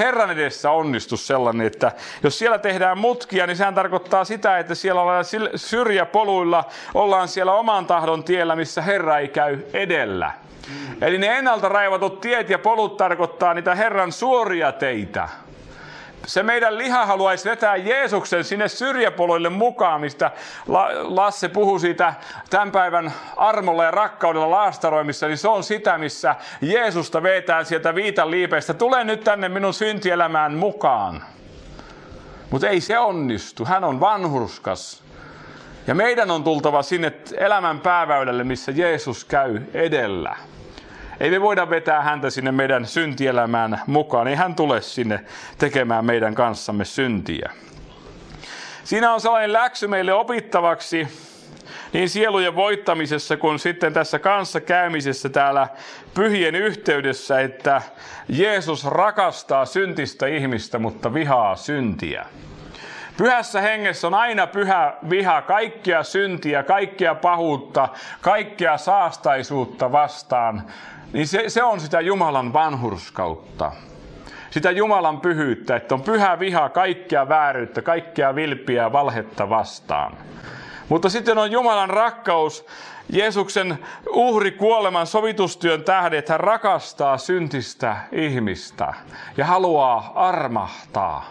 mielessä onnistu sellainen, että jos siellä tehdään mutkia, niin sehän tarkoittaa sitä, että siellä ollaan syrjäpoluilla, ollaan siellä oman tahdon tiellä, missä Herra ei käy edellä. Eli ne ennalta raivatut tiet ja polut tarkoittaa niitä Herran suoria teitä. Se meidän liha haluaisi vetää Jeesuksen sinne syrjäpoluille mukaan, mistä Lasse puhui siitä tämän päivän armolla ja rakkaudella laastaroimissa, niin se on sitä, missä Jeesusta vetään sieltä viitan liipeistä. Tule nyt tänne minun syntielämään mukaan. Mutta ei se onnistu. Hän on vanhurskas. Ja meidän on tultava sinne elämän pääväylälle, missä Jeesus käy edellä. Ei me voida vetää häntä sinne meidän syntielämään mukaan. Ei hän tule sinne tekemään meidän kanssamme syntiä. Siinä on sellainen läksy meille opittavaksi niin sielujen voittamisessa kuin sitten tässä kanssakäymisessä täällä pyhien yhteydessä, että Jeesus rakastaa syntistä ihmistä, mutta vihaa syntiä. Pyhässä hengessä on aina pyhä viha kaikkea syntiä, kaikkea pahuutta, kaikkea saastaisuutta vastaan. Niin se on sitä Jumalan vanhurskautta, sitä Jumalan pyhyyttä, että on pyhä viha kaikkea vääryyttä, kaikkea vilppiä ja valhetta vastaan. Mutta sitten on Jumalan rakkaus, Jeesuksen uhrikuoleman sovitustyön tähden, että hän rakastaa syntistä ihmistä ja haluaa armahtaa.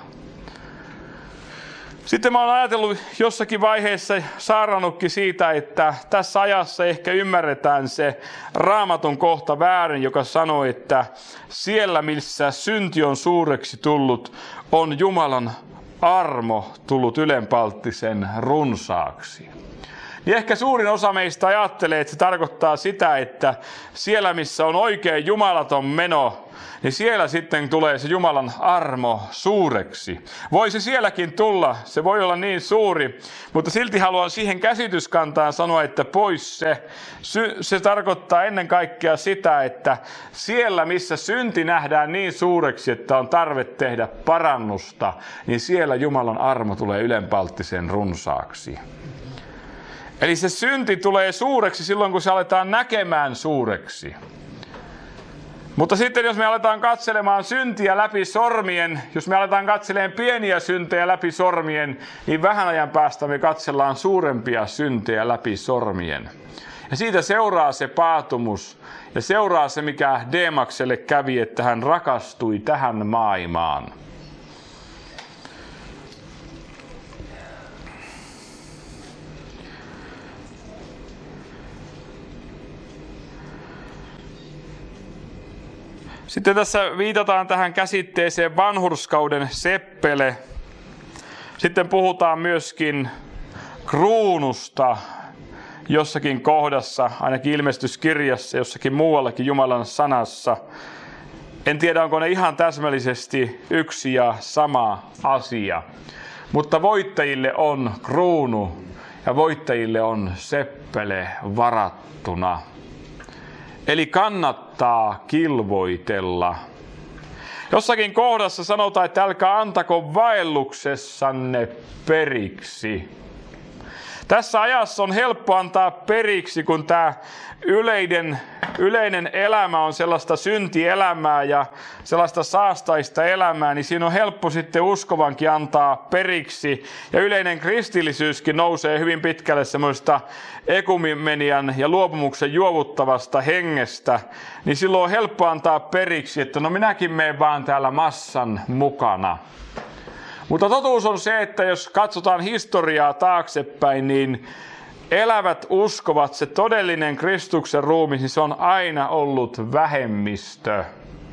Sitten mä oon ajatellut jossakin vaiheessa saarannutkin siitä, että tässä ajassa ehkä ymmärretään se Raamatun kohta väärin, joka sanoo, että siellä missä synti on suureksi tullut, on Jumalan armo tullut ylenpalttisen runsaaksi. Niin ehkä suurin osa meistä ajattelee, että se tarkoittaa sitä, että siellä missä on oikein jumalaton meno, niin siellä sitten tulee se Jumalan armo suureksi. Voi se sielläkin tulla, se voi olla niin suuri, mutta silti haluan siihen käsityskantaan sanoa, että pois se. Se tarkoittaa ennen kaikkea sitä, että siellä missä synti nähdään niin suureksi, että on tarve tehdä parannusta, niin siellä Jumalan armo tulee ylenpalttisen runsaaksi. Eli se synti tulee suureksi silloin, kun se aletaan näkemään suureksi. Mutta sitten jos me aletaan katselemaan syntiä läpi sormien, jos me aletaan katselemaan pieniä syntejä läpi sormien, niin vähän ajan päästä me katsellaan suurempia syntejä läpi sormien. Ja siitä seuraa se paatumus ja seuraa se, mikä Deemakselle kävi, että hän rakastui tähän maailmaan. Sitten tässä viitataan tähän käsitteeseen vanhurskauden seppele. Sitten puhutaan myöskin kruunusta jossakin kohdassa, ainakin ilmestyskirjassa, jossakin muuallakin Jumalan sanassa. En tiedä, onko ne ihan täsmällisesti yksi ja sama asia. Mutta voittajille on kruunu ja voittajille on seppele varattuna. Eli kannattaa kilvoitella. Jossakin kohdassa sanotaan, että älkää antako vaelluksessanne periksi. Tässä ajassa on helppo antaa periksi, kun tämä yleinen elämä on sellaista syntielämää ja sellaista saastaista elämää, niin siinä on helppo sitten uskovankin antaa periksi. Ja yleinen kristillisyyskin nousee hyvin pitkälle semmoista ekumenian ja luopumuksen juovuttavasta hengestä, niin silloin on helppo antaa periksi, että no minäkin menen vaan täällä massan mukana. Mutta totuus on se, että jos katsotaan historiaa taaksepäin, niin elävät uskovat, se todellinen Kristuksen ruumi, niin se on aina ollut vähemmistö.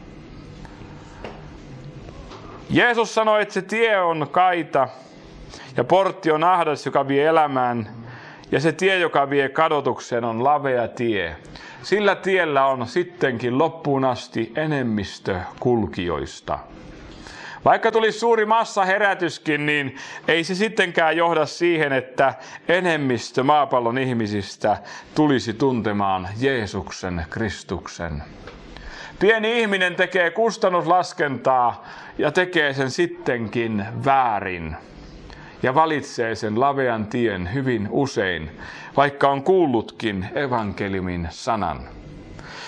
Jeesus sanoi, että se tie on kaita ja portti on ahdas, joka vie elämään. Ja se tie, joka vie kadotukseen, on lavea tie. Sillä tiellä on sittenkin loppuun asti enemmistö kulkijoista. Vaikka tulisi suuri massaherätyskin, niin ei se sittenkään johda siihen, että enemmistö maapallon ihmisistä tulisi tuntemaan Jeesuksen Kristuksen. Pieni ihminen tekee kustannuslaskentaa ja tekee sen sittenkin väärin. Ja valitsee sen lavean tien hyvin usein, vaikka on kuullutkin evankeliumin sanan.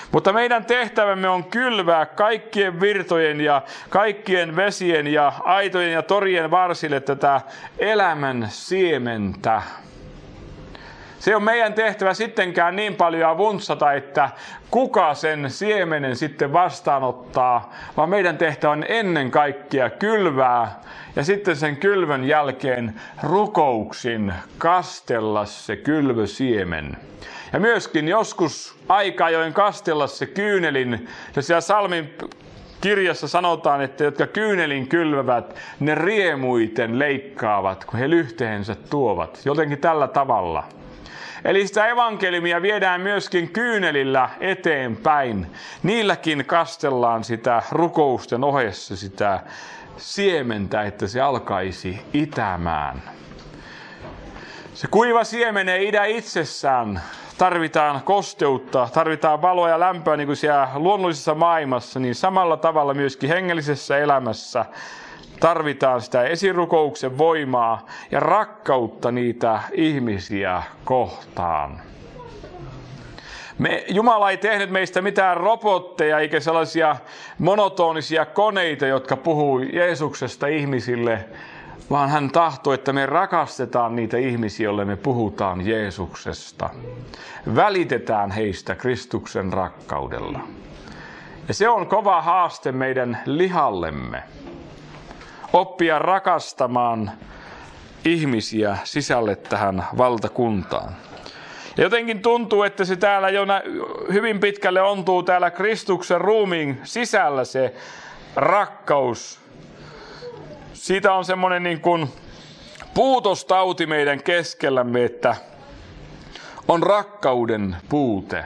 Mutta meidän tehtävämme on kylvää kaikkien virtojen ja kaikkien vesien ja aitojen ja torien varsille tätä elämän siementä. Se on meidän tehtävä sittenkään niin paljon vuntsata, että kuka sen siemenen sitten vastaanottaa, vaan meidän tehtävä on ennen kaikkea kylvää ja sitten sen kylvön jälkeen rukouksin kastella se kylvösiemen. Ja myöskin joskus aika ajoin kastella se kyynelin, ja siellä Salmin kirjassa sanotaan, että jotka kyynelin kylvävät, ne riemuiten leikkaavat, kun he lyhteensä tuovat. Jotenkin tällä tavalla. Eli sitä evankeliumia viedään myöskin kyynelillä eteenpäin. Niilläkin kastellaan sitä rukousten ohessa sitä siementä, että se alkaisi itämään. Se kuiva siemen ei idä itsessään. Tarvitaan kosteutta, tarvitaan valoa ja lämpöä niin kuin siellä luonnollisessa maailmassa, niin samalla tavalla myöskin hengellisessä elämässä tarvitaan sitä esirukouksen voimaa ja rakkautta niitä ihmisiä kohtaan. Jumala ei tehnyt meistä mitään robotteja eikä sellaisia monotonisia koneita, jotka puhuu Jeesuksesta ihmisille, vaan hän tahtoo, että me rakastetaan niitä ihmisiä, joille me puhutaan Jeesuksesta. Välitetään heistä Kristuksen rakkaudella. Ja se on kova haaste meidän lihallemme. Oppia rakastamaan ihmisiä sisälle tähän valtakuntaan. Ja jotenkin tuntuu, että se täällä jo hyvin pitkälle ontuu täällä Kristuksen ruumiin sisällä se rakkaus. Siitä on semmoinen niin kuin puutostauti meidän keskellämme, että on rakkauden puute.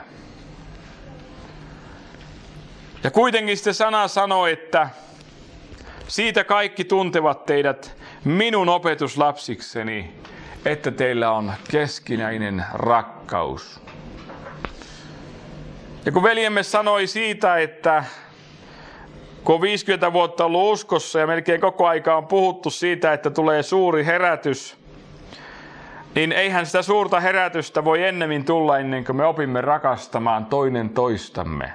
Ja kuitenkin sitten sana sanoo, että siitä kaikki tuntevat teidät minun opetuslapsikseni, että teillä on keskinäinen rakkaus. Ja kun veljemme sanoi siitä, että kun on 50 vuotta ollut uskossa ja melkein koko aika on puhuttu siitä, että tulee suuri herätys, niin eihän sitä suurta herätystä voi ennemmin tulla ennen kuin me opimme rakastamaan toinen toistamme.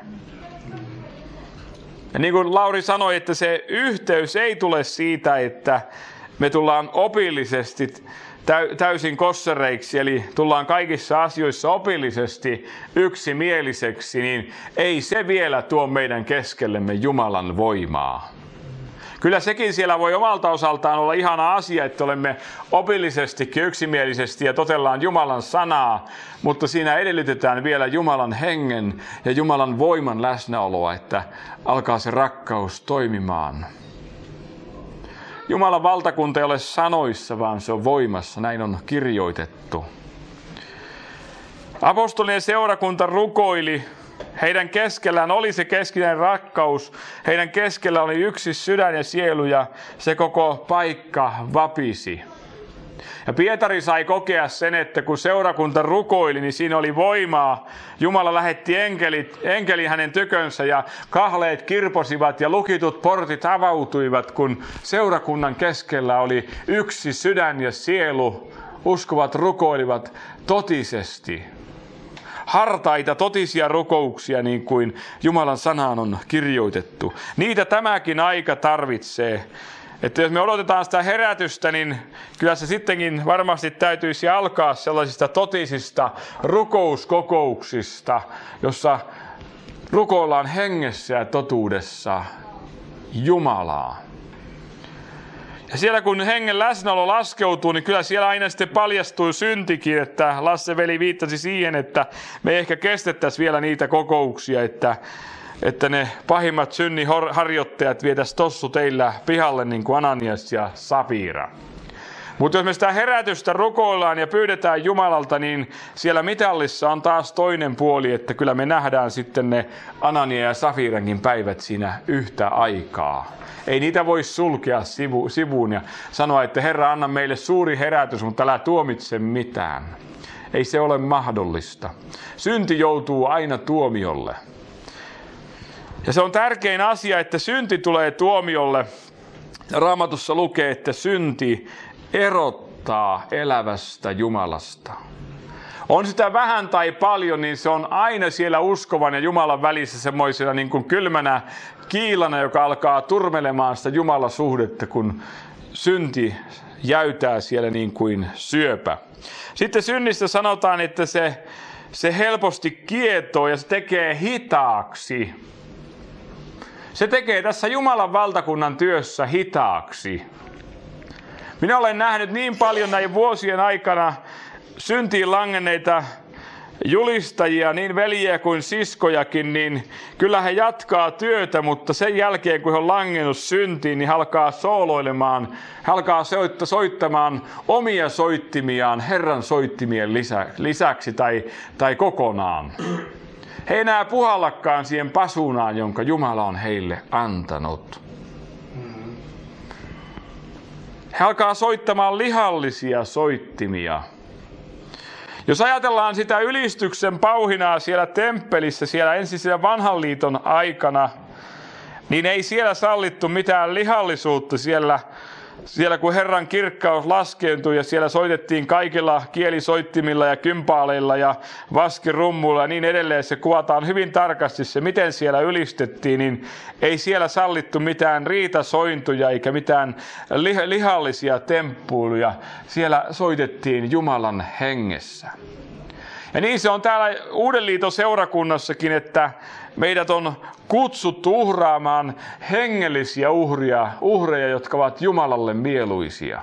Ja niin kuin Lauri sanoi, että se yhteys ei tule siitä, että me tullaan opillisesti täysin kossereiksi, eli tullaan kaikissa asioissa opillisesti yksimieliseksi, niin ei se vielä tuo meidän keskellemme Jumalan voimaa. Kyllä sekin siellä voi omalta osaltaan olla ihana asia, että olemme opillisestikin yksimielisesti ja totellaan Jumalan sanaa, mutta siinä edellytetään vielä Jumalan hengen ja Jumalan voiman läsnäoloa, että alkaa se rakkaus toimimaan. Jumalan valtakunta ei ole sanoissa, vaan se on voimassa, näin on kirjoitettu. Apostolien seurakunta rukoili, heidän keskellään oli se keskinäinen rakkaus, heidän keskellä oli yksi sydän ja sielu ja se koko paikka vapisi. Ja Pietari sai kokea sen, että kun seurakunta rukoili, niin siinä oli voimaa. Jumala lähetti enkeli hänen tykönsä ja kahleet kirposivat ja lukitut portit avautuivat, kun seurakunnan keskellä oli yksi sydän ja sielu. Uskovat rukoilivat totisesti. Hartaita, totisia rukouksia, niin kuin Jumalan sanaan on kirjoitettu. Niitä tämäkin aika tarvitsee. Että jos me odotetaan sitä herätystä, niin kyllä se sittenkin varmasti täytyisi alkaa sellaisista totisista rukouskokouksista, jossa rukoillaan hengessä ja totuudessa Jumalaa. Ja siellä kun hengen läsnäolo laskeutuu, niin kyllä siellä aina sitten paljastuu syntikin, että Lasse veli viittasi siihen, että me ehkä kestettäisiin vielä niitä kokouksia, että ne pahimmat synninharjoittajat vietäisiin tossu teillä pihalle niin kuin Ananias ja Safira. Mutta jos me sitä herätystä rukoillaan ja pyydetään Jumalalta, niin siellä mitallissa on taas toinen puoli, että kyllä me nähdään sitten ne Anania ja Safirankin päivät siinä yhtä aikaa. Ei niitä voi sulkea sivuun ja sanoa, että Herra, anna meille suuri herätys, mutta älä tuomitse mitään. Ei se ole mahdollista. Synti joutuu aina tuomiolle. Ja se on tärkein asia, että synti tulee tuomiolle. Raamatussa lukee, että synti erottaa elävästä Jumalasta. On sitä vähän tai paljon, niin se on aina siellä uskovan ja Jumalan välissä semmoisena niin kuin kylmänä kiilana, joka alkaa turmelemaan sitä Jumalan suhdetta, kun synti jäytää siellä niin kuin syöpä. Sitten synnistä sanotaan, että se helposti kietoo ja se tekee hitaaksi. Se tekee tässä Jumalan valtakunnan työssä hitaaksi. Minä olen nähnyt niin paljon näin vuosien aikana syntiin langenneita julistajia, niin veljiä kuin siskojakin, niin kyllä he jatkaa työtä, mutta sen jälkeen kun he on langennut syntiin, niin he alkaa sooloilemaan, he alkaa soittamaan omia soittimiaan Herran soittimien lisäksi tai kokonaan. He ei enää puhallakaan siihen pasunaan, jonka Jumala on heille antanut. He alkaa soittamaan lihallisia soittimia. Jos ajatellaan sitä ylistyksen pauhinaa siellä temppelissä, siellä ensin siellä vanhan liiton aikana, niin ei siellä sallittu mitään lihallisuutta siellä kun Herran kirkkaus laskeutui ja siellä soitettiin kaikilla kielisoittimilla ja kympaaleilla ja vaskirummuilla ja niin edelleen. Se kuvataan hyvin tarkasti se, miten siellä ylistettiin, niin ei siellä sallittu mitään riitasointuja eikä mitään lihallisia temppuiluja. Siellä soitettiin Jumalan hengessä. Ja niin se on täällä Uuden liiton seurakunnassakin, että meidät on kutsuttu uhraamaan hengellisiä uhreja, jotka ovat Jumalalle mieluisia.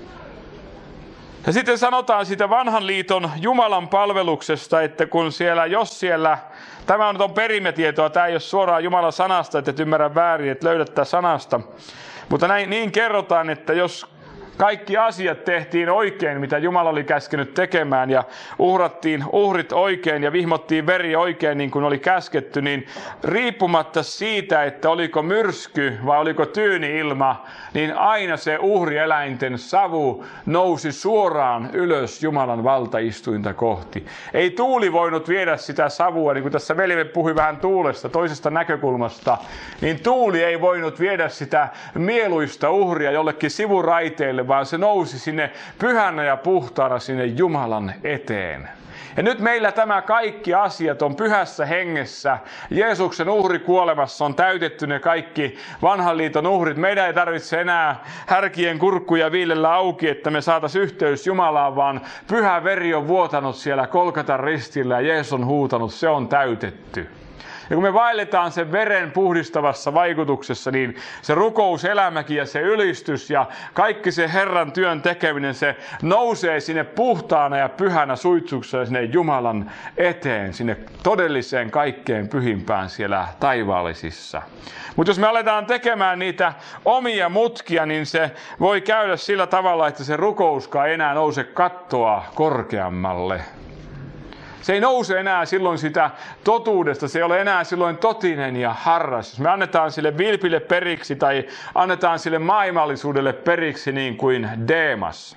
Ja sitten sanotaan siitä vanhan liiton Jumalan palveluksesta, että jos siellä, tämä nyt on perimätietoa, tämä ei ole suoraan Jumalan sanasta, että et ymmärrä väärin, että löydät tätä sanasta. Mutta niin kerrotaan, että jos kaikki asiat tehtiin oikein, mitä Jumala oli käskenyt tekemään ja uhrattiin uhrit oikein ja vihmottiin veri oikein niin kuin oli käsketty, niin riippumatta siitä, että oliko myrsky vai oliko tyyni ilma, niin aina se uhrieläinten savu nousi suoraan ylös Jumalan valtaistuinta kohti. Ei tuuli voinut viedä sitä savua, niin kuin tässä veli puhui vähän tuulesta toisesta näkökulmasta, niin tuuli ei voinut viedä sitä mieluista uhria jollekin sivuraiteille, vaan se nousi sinne pyhänä ja puhtaana sinne Jumalan eteen. Ja nyt meillä tämä kaikki asiat on pyhässä hengessä. Jeesuksen uhrikuolemassa on täytetty ne kaikki vanhan liiton uhrit. Meidän ei tarvitse enää härkien kurkkuja viilellä auki, että me saataisiin yhteys Jumalaan, vaan pyhä veri on vuotanut siellä Golgatan ristillä ja Jeesus on huutanut, se on täytetty. Ja kun me vaelletaan sen veren puhdistavassa vaikutuksessa, niin se rukouselämäkin ja se ylistys ja kaikki se Herran työn tekeminen, se nousee sinne puhtaana ja pyhänä suitsuksella sinne Jumalan eteen, sinne todelliseen kaikkein pyhimpään siellä taivaallisissa. Mutta jos me aletaan tekemään niitä omia mutkia, niin se voi käydä sillä tavalla, että se rukouskaan ei enää nouse kattoa korkeammalle. Se ei nouse enää silloin sitä totuudesta, se ei ole enää silloin totinen ja harras. Jos me annetaan sille vilpille periksi tai annetaan sille maailmallisuudelle periksi niin kuin Deemas.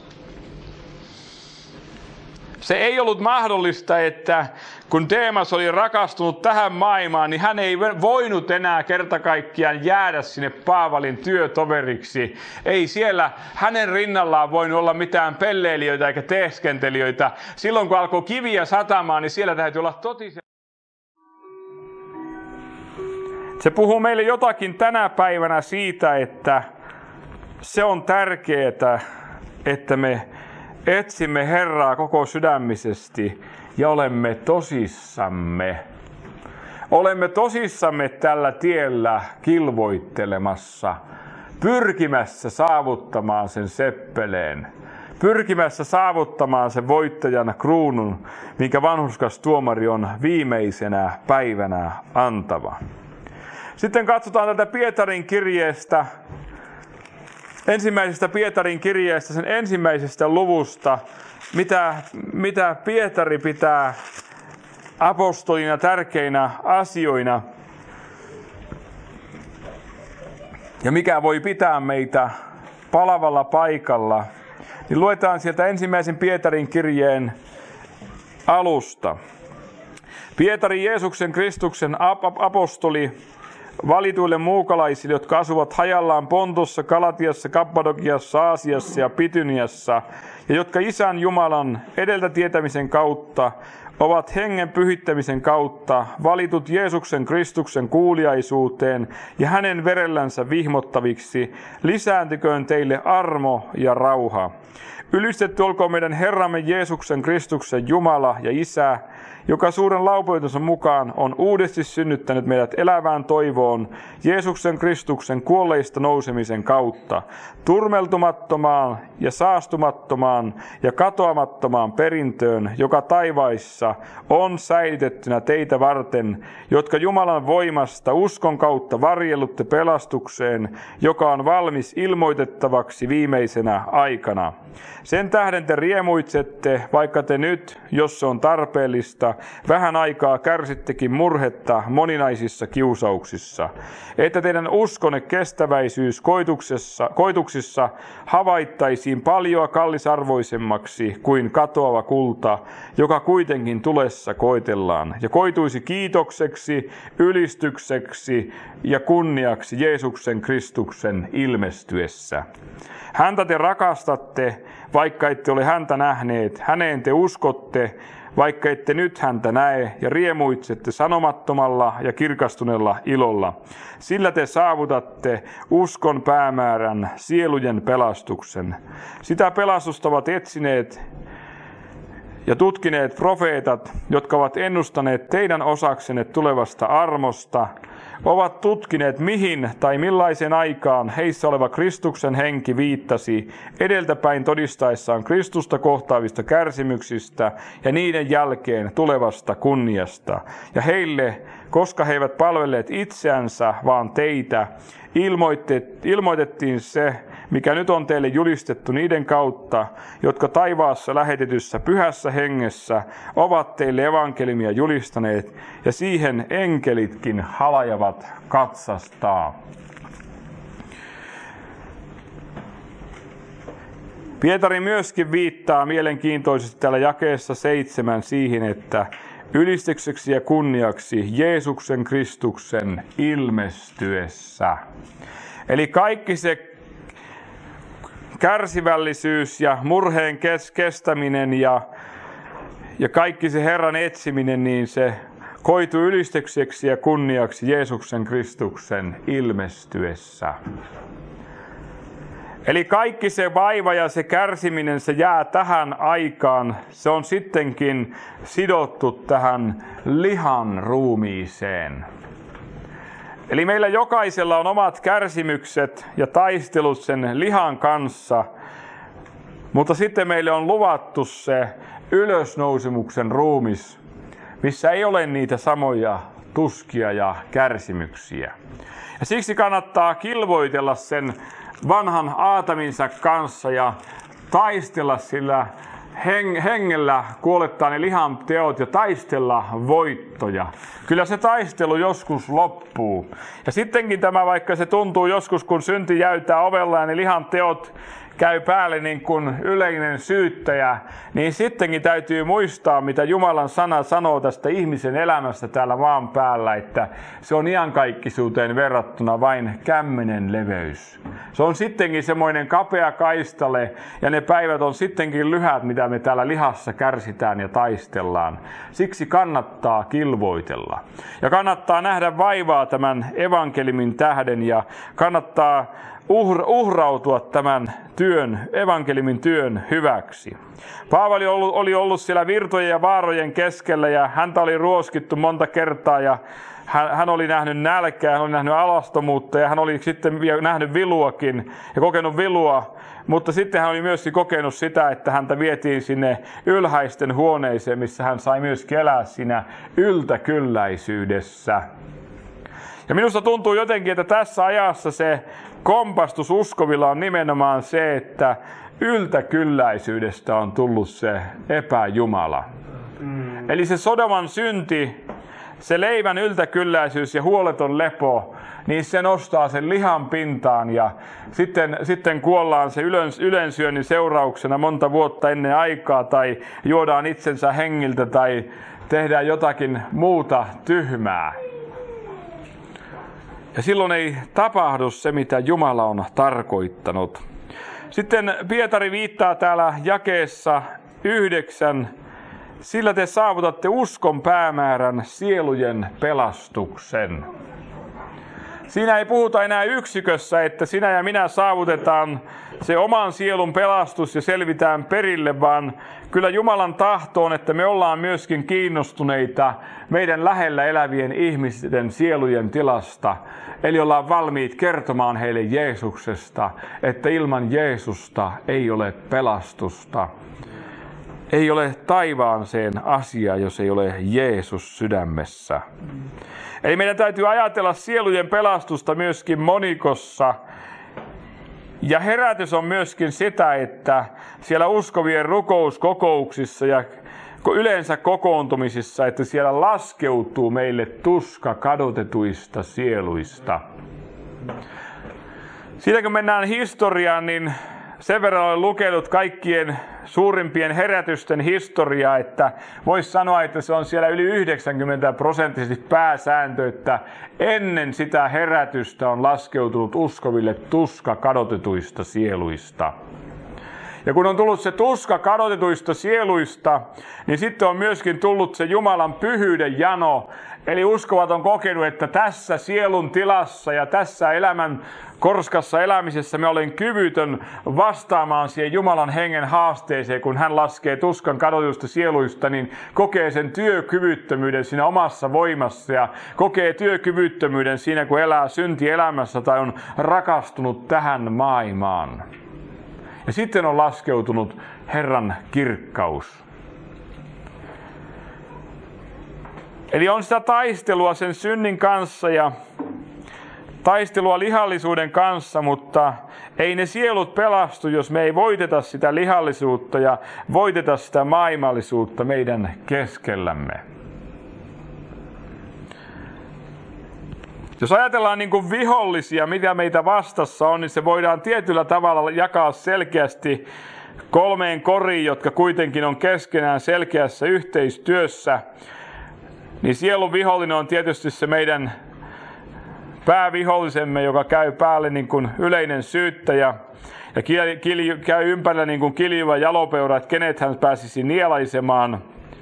Se ei ollut mahdollista, että kun Deemas oli rakastunut tähän maailmaan, niin hän ei voinut enää kerta kaikkiaan jäädä sinne Paavalin työtoveriksi. Ei siellä hänen rinnallaan voinut olla mitään pelleilijöitä eikä teeskentelijöitä. Silloin kun alkoi kiviä satamaan, niin siellä täytyy olla totisia. Se puhuu meille jotakin tänä päivänä siitä, että se on tärkeää, että me etsimme Herraa koko sydämisesti ja olemme tosissamme. Olemme tosissamme tällä tiellä kilvoittelemassa, pyrkimässä saavuttamaan sen seppeleen, pyrkimässä saavuttamaan sen voittajan kruunun, minkä vanhurskas tuomari on viimeisenä päivänä antava. Sitten katsotaan tätä Pietarin kirjeestä, ensimmäisestä Pietarin kirjeestä, sen ensimmäisestä luvusta, mitä Pietari pitää apostolina tärkeinä asioina ja mikä voi pitää meitä palavalla paikalla, niin luetaan sieltä ensimmäisen Pietarin kirjeen alusta. Pietari, Jeesuksen Kristuksen apostoli, valituille muukalaisille, jotka asuvat hajallaan Pontossa, Galatiassa, Kappadokiassa, Aasiassa ja Pityniassa ja jotka Isän Jumalan edeltä tietämisen kautta ovat hengen pyhittämisen kautta valitut Jeesuksen Kristuksen kuuliaisuuteen ja hänen verellänsä vihmottaviksi, lisääntyköön teille armo ja rauha. Ylistetty olkoon meidän Herramme Jeesuksen Kristuksen Jumala ja Isä, joka suuren laupeutensa mukaan on uudesti synnyttänyt meidät elävään toivoon Jeesuksen Kristuksen kuolleista nousemisen kautta, turmeltumattomaan ja saastumattomaan ja katoamattomaan perintöön, joka taivaissa on säilytettynä teitä varten, jotka Jumalan voimasta uskon kautta varjellutte pelastukseen, joka on valmis ilmoitettavaksi viimeisenä aikana. Sen tähden te riemuitsette, vaikka te nyt, jos se on tarpeellista, vähän aikaa kärsittekin murhetta moninaisissa kiusauksissa, että teidän uskonne kestäväisyys koituksissa havaittaisiin paljon kallisarvoisemmaksi kuin katoava kulta, joka kuitenkin tulessa koetellaan, ja koituisi kiitokseksi, ylistykseksi ja kunniaksi Jeesuksen Kristuksen ilmestyessä. Häntä te rakastatte, vaikka ette ole häntä nähneet, häneen te uskotte, vaikka ette nyt häntä näe, ja riemuitsette sanomattomalla ja kirkastuneella ilolla. Sillä te saavutatte uskon päämäärän, sielujen pelastuksen. Sitä pelastusta ovat etsineet ja tutkineet profeetat, jotka ovat ennustaneet teidän osaksenne tulevasta armosta, ovat tutkineet mihin tai millaisen aikaan heissä oleva Kristuksen henki viittasi edeltäpäin todistaessaan Kristusta kohtaavista kärsimyksistä ja niiden jälkeen tulevasta kunniasta. Ja heille, koska he eivät palvelleet itseänsä, vaan teitä, ilmoitettiin se, mikä nyt on teille julistettu niiden kautta, jotka taivaassa lähetetyssä pyhässä hengessä ovat teille evankeliumia julistaneet, ja siihen enkelitkin halajavat katsastaa. Pietari myöskin viittaa mielenkiintoisesti täällä jakeessa 7 siihen, että ylistykseksi ja kunniaksi Jeesuksen Kristuksen ilmestyessä. Eli kaikki se kärsivällisyys ja murheen kestäminen ja kaikki se Herran etsiminen, niin se koitui ylistykseksi ja kunniaksi Jeesuksen Kristuksen ilmestyessä. Eli kaikki se vaiva ja se kärsiminen, se jää tähän aikaan. Se on sittenkin sidottu tähän lihan ruumiiseen. Eli meillä jokaisella on omat kärsimykset ja taistelut sen lihan kanssa, mutta sitten meille on luvattu se ylösnousemuksen ruumis, missä ei ole niitä samoja tuskia ja kärsimyksiä. Ja siksi kannattaa kilvoitella sen vanhan Aataminsa kanssa ja taistella sillä hengellä, kuolettaa ne lihan teot ja taistella voittoja. Kyllä se taistelu joskus loppuu. Ja sittenkin tämä, vaikka se tuntuu joskus, kun synti jäytää ovella ja ne lihan teot käy päälle niin kuin yleinen syyttäjä, niin sittenkin täytyy muistaa, mitä Jumalan sana sanoo tästä ihmisen elämästä täällä maan päällä, että se on iankaikkisuuteen verrattuna vain kämmenen leveys. Se on sittenkin semmoinen kapea kaistale, ja ne päivät on sittenkin lyhät, mitä me täällä lihassa kärsitään ja taistellaan. Siksi kannattaa kilvoitella. Ja kannattaa nähdä vaivaa tämän evankeliumin tähden, ja kannattaa uhrautua tämän evankeliumin työn hyväksi. Paavali oli ollut siellä virtojen ja vaarojen keskellä, ja häntä oli ruoskittu monta kertaa, ja hän oli nähnyt nälkää, hän oli nähnyt alastomuutta, ja hän oli sitten nähnyt viluakin ja kokenut vilua, mutta sitten hän oli myös kokenut sitä, että häntä vietiin sinne ylhäisten huoneeseen, missä hän sai myös elää siinä yltäkylläisyydessä. Ja minusta tuntuu jotenkin, että tässä ajassa se kompastus uskovilla on nimenomaan se, että yltäkylläisyydestä on tullut se epäjumala. Eli se Sodoman synti, se leivän yltäkylläisyys ja huoleton lepo, niin se nostaa sen lihan pintaan, ja sitten kuollaan se ylensyönnin seurauksena monta vuotta ennen aikaa, tai juodaan itsensä hengiltä, tai tehdään jotakin muuta tyhmää. Ja silloin ei tapahdu se, mitä Jumala on tarkoittanut. Sitten Pietari viittaa täällä jakeessa 9, sillä te saavutatte uskon päämäärän, sielujen pelastuksen. Siinä ei puhuta enää yksikössä, että sinä ja minä saavutetaan se oman sielun pelastus ja selvitään perille, vaan kyllä Jumalan tahto on, että me ollaan myöskin kiinnostuneita meidän lähellä elävien ihmisten sielujen tilasta. Eli ollaan valmiit kertomaan heille Jeesuksesta, että ilman Jeesusta ei ole pelastusta. Ei ole taivaanseen asia, jos ei ole Jeesus sydämessä. Eli meidän täytyy ajatella sielujen pelastusta myöskin monikossa. Ja herätys on myöskin sitä, että siellä uskovien rukouskokouksissa ja yleensä kokoontumisissa, että siellä laskeutuu meille tuska kadotetuista sieluista. Siinä kun mennään historiaan, niin sen verran olen lukenut kaikkien suurimpien herätysten historiaa, että voisi sanoa, että se on siellä yli 90% pääsääntö, että ennen sitä herätystä on laskeutunut uskoville tuska kadotetuista sieluista. Ja kun on tullut se tuska kadotetuista sieluista, niin sitten on myöskin tullut se Jumalan pyhyyden jano. Eli uskovat on kokenut, että tässä sielun tilassa ja tässä elämän korskassa elämisessä me olen kyvytön vastaamaan siihen Jumalan hengen haasteeseen, kun hän laskee tuskan kadotetuista sieluista, niin kokee sen työkyvyttömyyden siinä omassa voimassa ja kokee työkyvyttömyyden siinä, kun elää syntielämässä tai on rakastunut tähän maailmaan. Ja sitten on laskeutunut Herran kirkkaus. Eli on sitä taistelua sen synnin kanssa ja taistelua lihallisuuden kanssa, mutta ei ne sielut pelastu, jos me ei voiteta sitä lihallisuutta ja voiteta sitä maailmallisuutta meidän keskellämme. Jos ajatellaan niin kuin vihollisia, mitä meitä vastassa on, niin se voidaan tietyllä tavalla jakaa selkeästi 3 koriin, jotka kuitenkin on keskenään selkeässä yhteistyössä. Niin sielun vihollinen on tietysti se meidän päävihollisemme, joka käy päälle niin kuin yleinen syyttäjä ja käy ympärillä niin kuin kiljuva jalopeura, että kenet hän pääsisi nielaisemaan.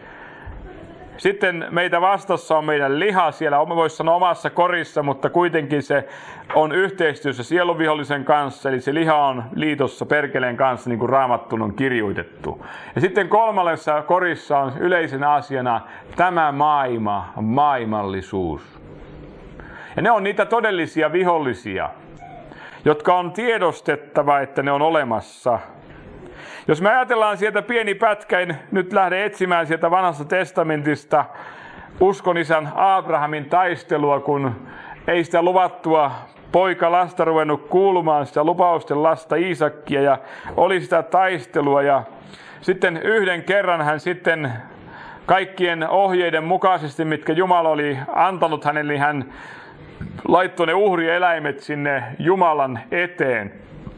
Sitten meitä vastassa on meidän liha siellä, voisi sanoa omassa korissa, mutta kuitenkin se on yhteistyössä sielunvihollisen kanssa, eli se liha on liitossa perkeleen kanssa, niin kuin Raamattuun on kirjoitettu. Ja sitten 3. korissa on yleisenä asiana tämä maailma, maailmallisuus. Ja ne on niitä todellisia vihollisia, jotka on tiedostettava, että ne on olemassa. Jos me ajatellaan sieltä pieni pätkä, en nyt lähde etsimään sieltä vanhasta testamentista uskonisän Abrahamin taistelua, kun ei sitä luvattua poika lasta ruvennut kuulumaan, sitä lupausten lasta Iisakkia, ja oli sitä taistelua. Ja sitten yhden kerran hän sitten kaikkien ohjeiden mukaisesti, mitkä Jumala oli antanut hänelle, niin hän laittoi ne uhrieläimet sinne Jumalan eteen.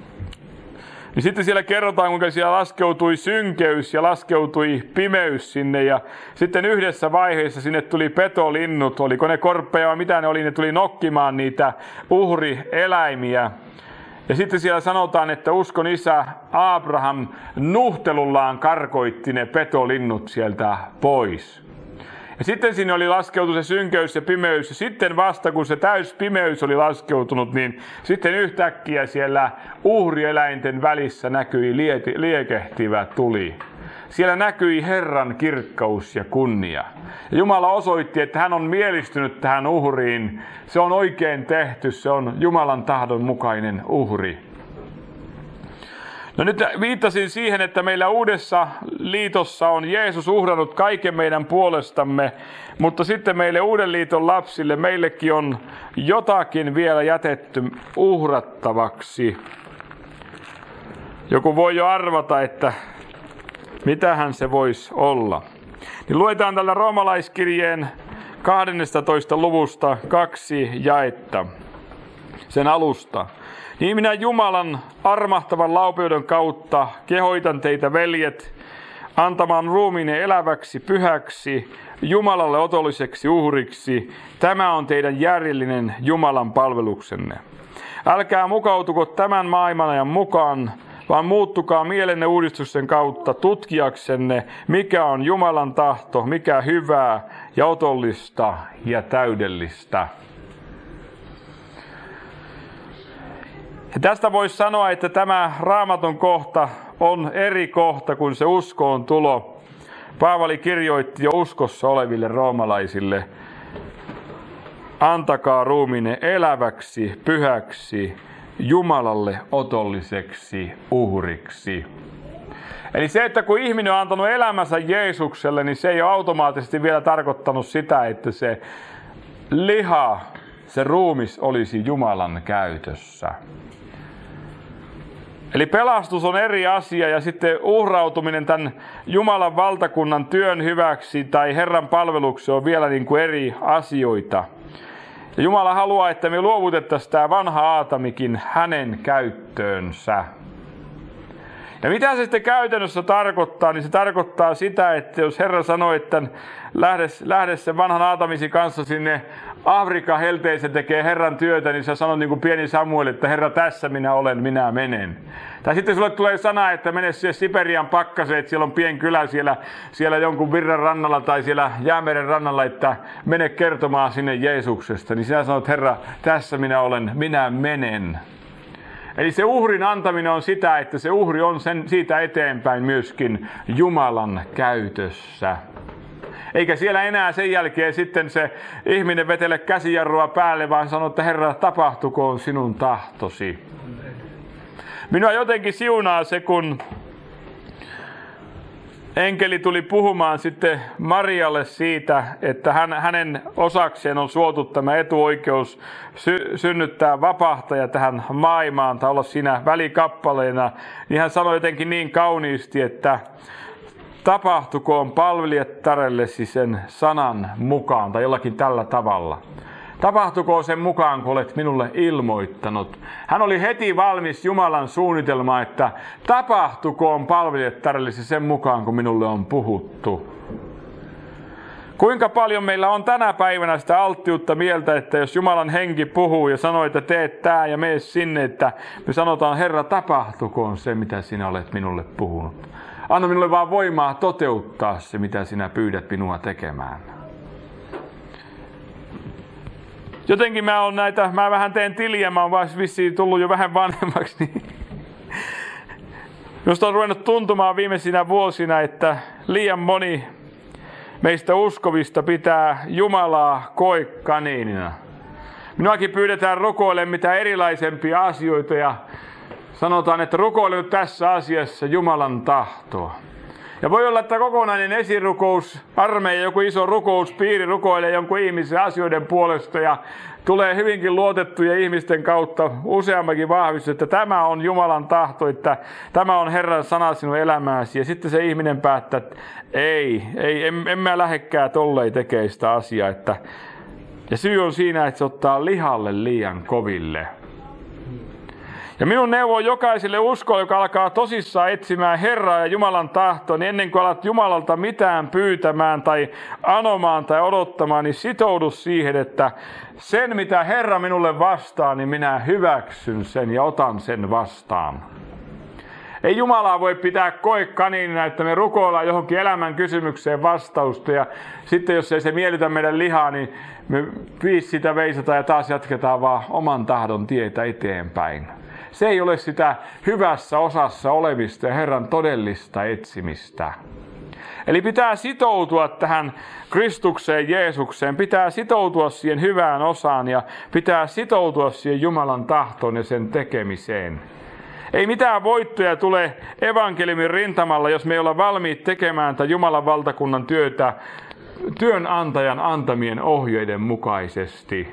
Niin sitten siellä kerrotaan, kuinka siellä laskeutui synkeys ja laskeutui pimeys sinne. Ja sitten yhdessä vaiheessa sinne tuli petolinnut. Oliko ne korppeja vai mitä ne oli? Ne tuli nokkimaan niitä uhrieläimiä. Ja sitten siellä sanotaan, että uskon isä Abraham nuhtelullaan karkoitti ne petolinnut sieltä pois. Ja sitten sinne oli laskeutunut se synkeys ja pimeys. Ja sitten vasta kun se täys pimeys oli laskeutunut, niin sitten yhtäkkiä siellä uhrieläinten välissä näkyi liekehtivä tuli. Siellä näkyi Herran kirkkaus ja kunnia. Ja Jumala osoitti, että hän on mielistynyt tähän uhriin. Se on oikein tehty, se on Jumalan tahdon mukainen uhri. No nyt viittasin siihen, että meillä uudessa liitossa on Jeesus uhrannut kaiken meidän puolestamme, mutta sitten meille uuden liiton lapsille, meillekin on jotakin vielä jätetty uhrattavaksi. Joku voi jo arvata, että mitähän se voisi olla. Niin luetaan tällä roomalaiskirjeen 12. luvusta 2 jaetta sen alusta. Niin minä Jumalan armahtavan laupeuden kautta kehoitan teitä, veljet, antamaan ruumiinne eläväksi, pyhäksi, Jumalalle otolliseksi uhriksi. Tämä on teidän järjellinen Jumalan palveluksenne. Älkää mukautuko tämän maailman ajan mukaan, vaan muuttukaa mielenne uudistuksen kautta tutkiaksenne, mikä on Jumalan tahto, mikä hyvää ja otollista ja täydellistä. Ja tästä voisi sanoa, että tämä Raamatun kohta on eri kohta kuin se uskoon tulo. Paavali kirjoitti jo uskossa oleville roomalaisille: antakaa ruumiinne eläväksi, pyhäksi, Jumalalle otolliseksi uhriksi. Eli se, että kun ihminen on antanut elämänsä Jeesukselle, niin se ei ole automaattisesti vielä tarkoittanut sitä, että se liha, se ruumis olisi Jumalan käytössä. Eli pelastus on eri asia ja sitten uhrautuminen tämän Jumalan valtakunnan työn hyväksi tai Herran palveluksi on vielä niin kuin eri asioita. Ja Jumala haluaa, että me luovutettaisiin tämä vanha Aatamikin hänen käyttöönsä. Ja mitä se sitten käytännössä tarkoittaa, niin se tarkoittaa sitä, että jos Herra sanoo, että lähde sen vanhan Aatamisi kanssa sinne Afrikan helteeseen tekee Herran työtä, niin sä sanot niin kuin pieni Samuel, että Herra, tässä minä olen, minä menen. Tai sitten sulle tulee sana, että mene siihen Siperian pakkaseen, että siellä on pieni kylä siellä jonkun virran rannalla tai siellä Jäämeren rannalla, että mene kertomaan sinne Jeesuksesta. Niin sinä sanot, Herra, tässä minä olen, minä menen. Eli se uhrin antaminen on sitä, että se uhri on siitä eteenpäin myöskin Jumalan käytössä. Eikä siellä enää sen jälkeen sitten se ihminen vetele käsijarrua päälle, vaan sanoo, että Herra, tapahtukoon sinun tahtosi. Minua jotenkin siunaa se, kun enkeli tuli puhumaan sitten Marialle siitä, että hänen osakseen on suotu tämä etuoikeus synnyttää vapahtaja tähän maailmaan tai olla siinä välikappaleena. Niin hän sanoi jotenkin niin kauniisti, että tapahtukoon palvelijattarellesi sen sanan mukaan tai jollakin tällä tavalla. Tapahtukoon sen mukaan, kun olet minulle ilmoittanut. Hän oli heti valmis Jumalan suunnitelmaan, että tapahtukoon palvelijattarellesi sen mukaan, kun minulle on puhuttu. Kuinka paljon meillä on tänä päivänä sitä alttiutta mieltä, että jos Jumalan henki puhuu ja sanoo, että teet tää ja mene sinne, että me sanotaan, Herra, tapahtukoon se, mitä sinä olet minulle puhunut. Anna minulle vaan voimaa toteuttaa se, mitä sinä pyydät minua tekemään. Jotenkin mä vähän teen tiliä, mä oon vaan vissiin tullut jo vähän vanhemmaksi. Niin minusta on ruvennut tuntumaan viimeisinä vuosina, että liian moni meistä uskovista pitää Jumalaa koekaniinina. Minuakin pyydetään rukoilemaan mitä erilaisempia asioita ja sanotaan, että rukoile nyt tässä asiassa Jumalan tahtoa. Ja voi olla, että kokonainen esirukous, armeija, joku iso rukouspiiri rukoilee jonkun ihmisen asioiden puolesta ja tulee hyvinkin luotettuja ihmisten kautta useammakin vahvistus, että tämä on Jumalan tahto, että tämä on Herran sana sinun elämääsi. Ja sitten se ihminen päättää, että en mä lähdekään tollei tekee sitä asiaa. Ja syy on siinä, että se ottaa lihalle liian koville. Ja minun neuvo jokaiselle uskolle, joka alkaa tosissaan etsimään Herraa ja Jumalan tahtoa, niin ennen kuin alat Jumalalta mitään pyytämään tai anomaan tai odottamaan, niin sitoudu siihen, että sen mitä Herra minulle vastaa, niin minä hyväksyn sen ja otan sen vastaan. Ei Jumalaa voi pitää koekaniinina, että me rukoillaan johonkin elämän kysymykseen vastausta ja sitten jos ei se miellytä meidän lihaa, niin me sitä veisataan ja taas jatketaan vaan oman tahdon tietä eteenpäin. Se ei ole sitä hyvässä osassa olevista ja Herran todellista etsimistä. Eli pitää sitoutua tähän Kristukseen, Jeesukseen, pitää sitoutua siihen hyvään osaan ja pitää sitoutua siihen Jumalan tahtoon ja sen tekemiseen. Ei mitään voittoja tule evankeliumin rintamalla, jos me ei olla valmiit tekemään tätä Jumalan valtakunnan työtä työnantajan antamien ohjeiden mukaisesti.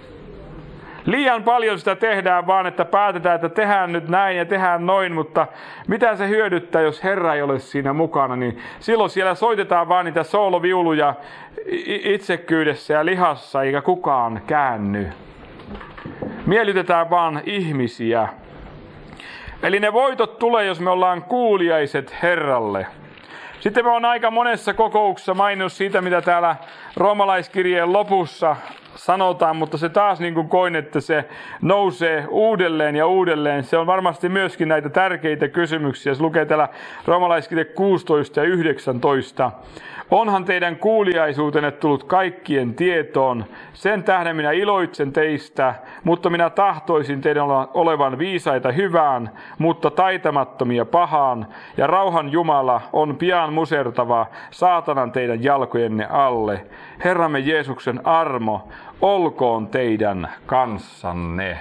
Liian paljon sitä tehdään vaan, että päätetään, että tehdään nyt näin ja tehdään noin, mutta mitä se hyödyttää, jos Herra ei ole siinä mukana, niin silloin siellä soitetaan vaan niitä sooloviuluja itsekkyydessä ja lihassa, eikä kukaan käänny. Miellytetään vaan ihmisiä. Eli ne voitot tulee, jos me ollaan kuuliaiset Herralle. Sitten me on aika monessa kokouksessa maininnut siitä, mitä täällä roomalaiskirjeen lopussa sanotaan, mutta se taas niin kuin koin, että se nousee uudelleen ja uudelleen. Se on varmasti myöskin näitä tärkeitä kysymyksiä. Se lukee täällä Roomalaiskirje 16 ja 19. Onhan teidän kuuliaisuutenne tullut kaikkien tietoon. Sen tähden minä iloitsen teistä, mutta minä tahtoisin teidän olevan viisaita hyvään, mutta taitamattomia pahaan. Ja rauhan Jumala on pian musertava saatanan teidän jalkojenne alle. Herramme Jeesuksen armo olkoon teidän kanssanne.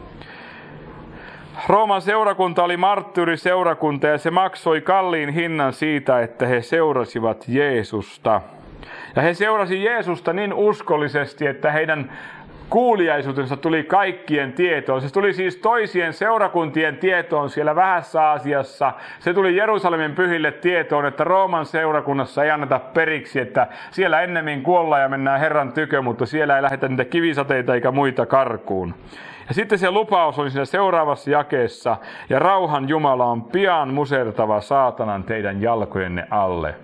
Rooman seurakunta oli marttyyriseurakunta ja se maksoi kalliin hinnan siitä, että he seurasivat Jeesusta. Ja he seurasi Jeesusta niin uskollisesti, että heidän kuuliaisuutensa tuli kaikkien tietoon. Se tuli siis toisien seurakuntien tietoon siellä Vähässä Aasiassa. Se tuli Jerusalemin pyhille tietoon, että Rooman seurakunnassa ei anneta periksi, että siellä ennemmin kuollaan ja mennään Herran tykö, mutta siellä ei lähetä niitä kivisateita eikä muita karkuun. Ja sitten se lupaus oli siinä seuraavassa jakeessa, ja rauhan Jumala on pian musertava saatanan teidän jalkojenne alle.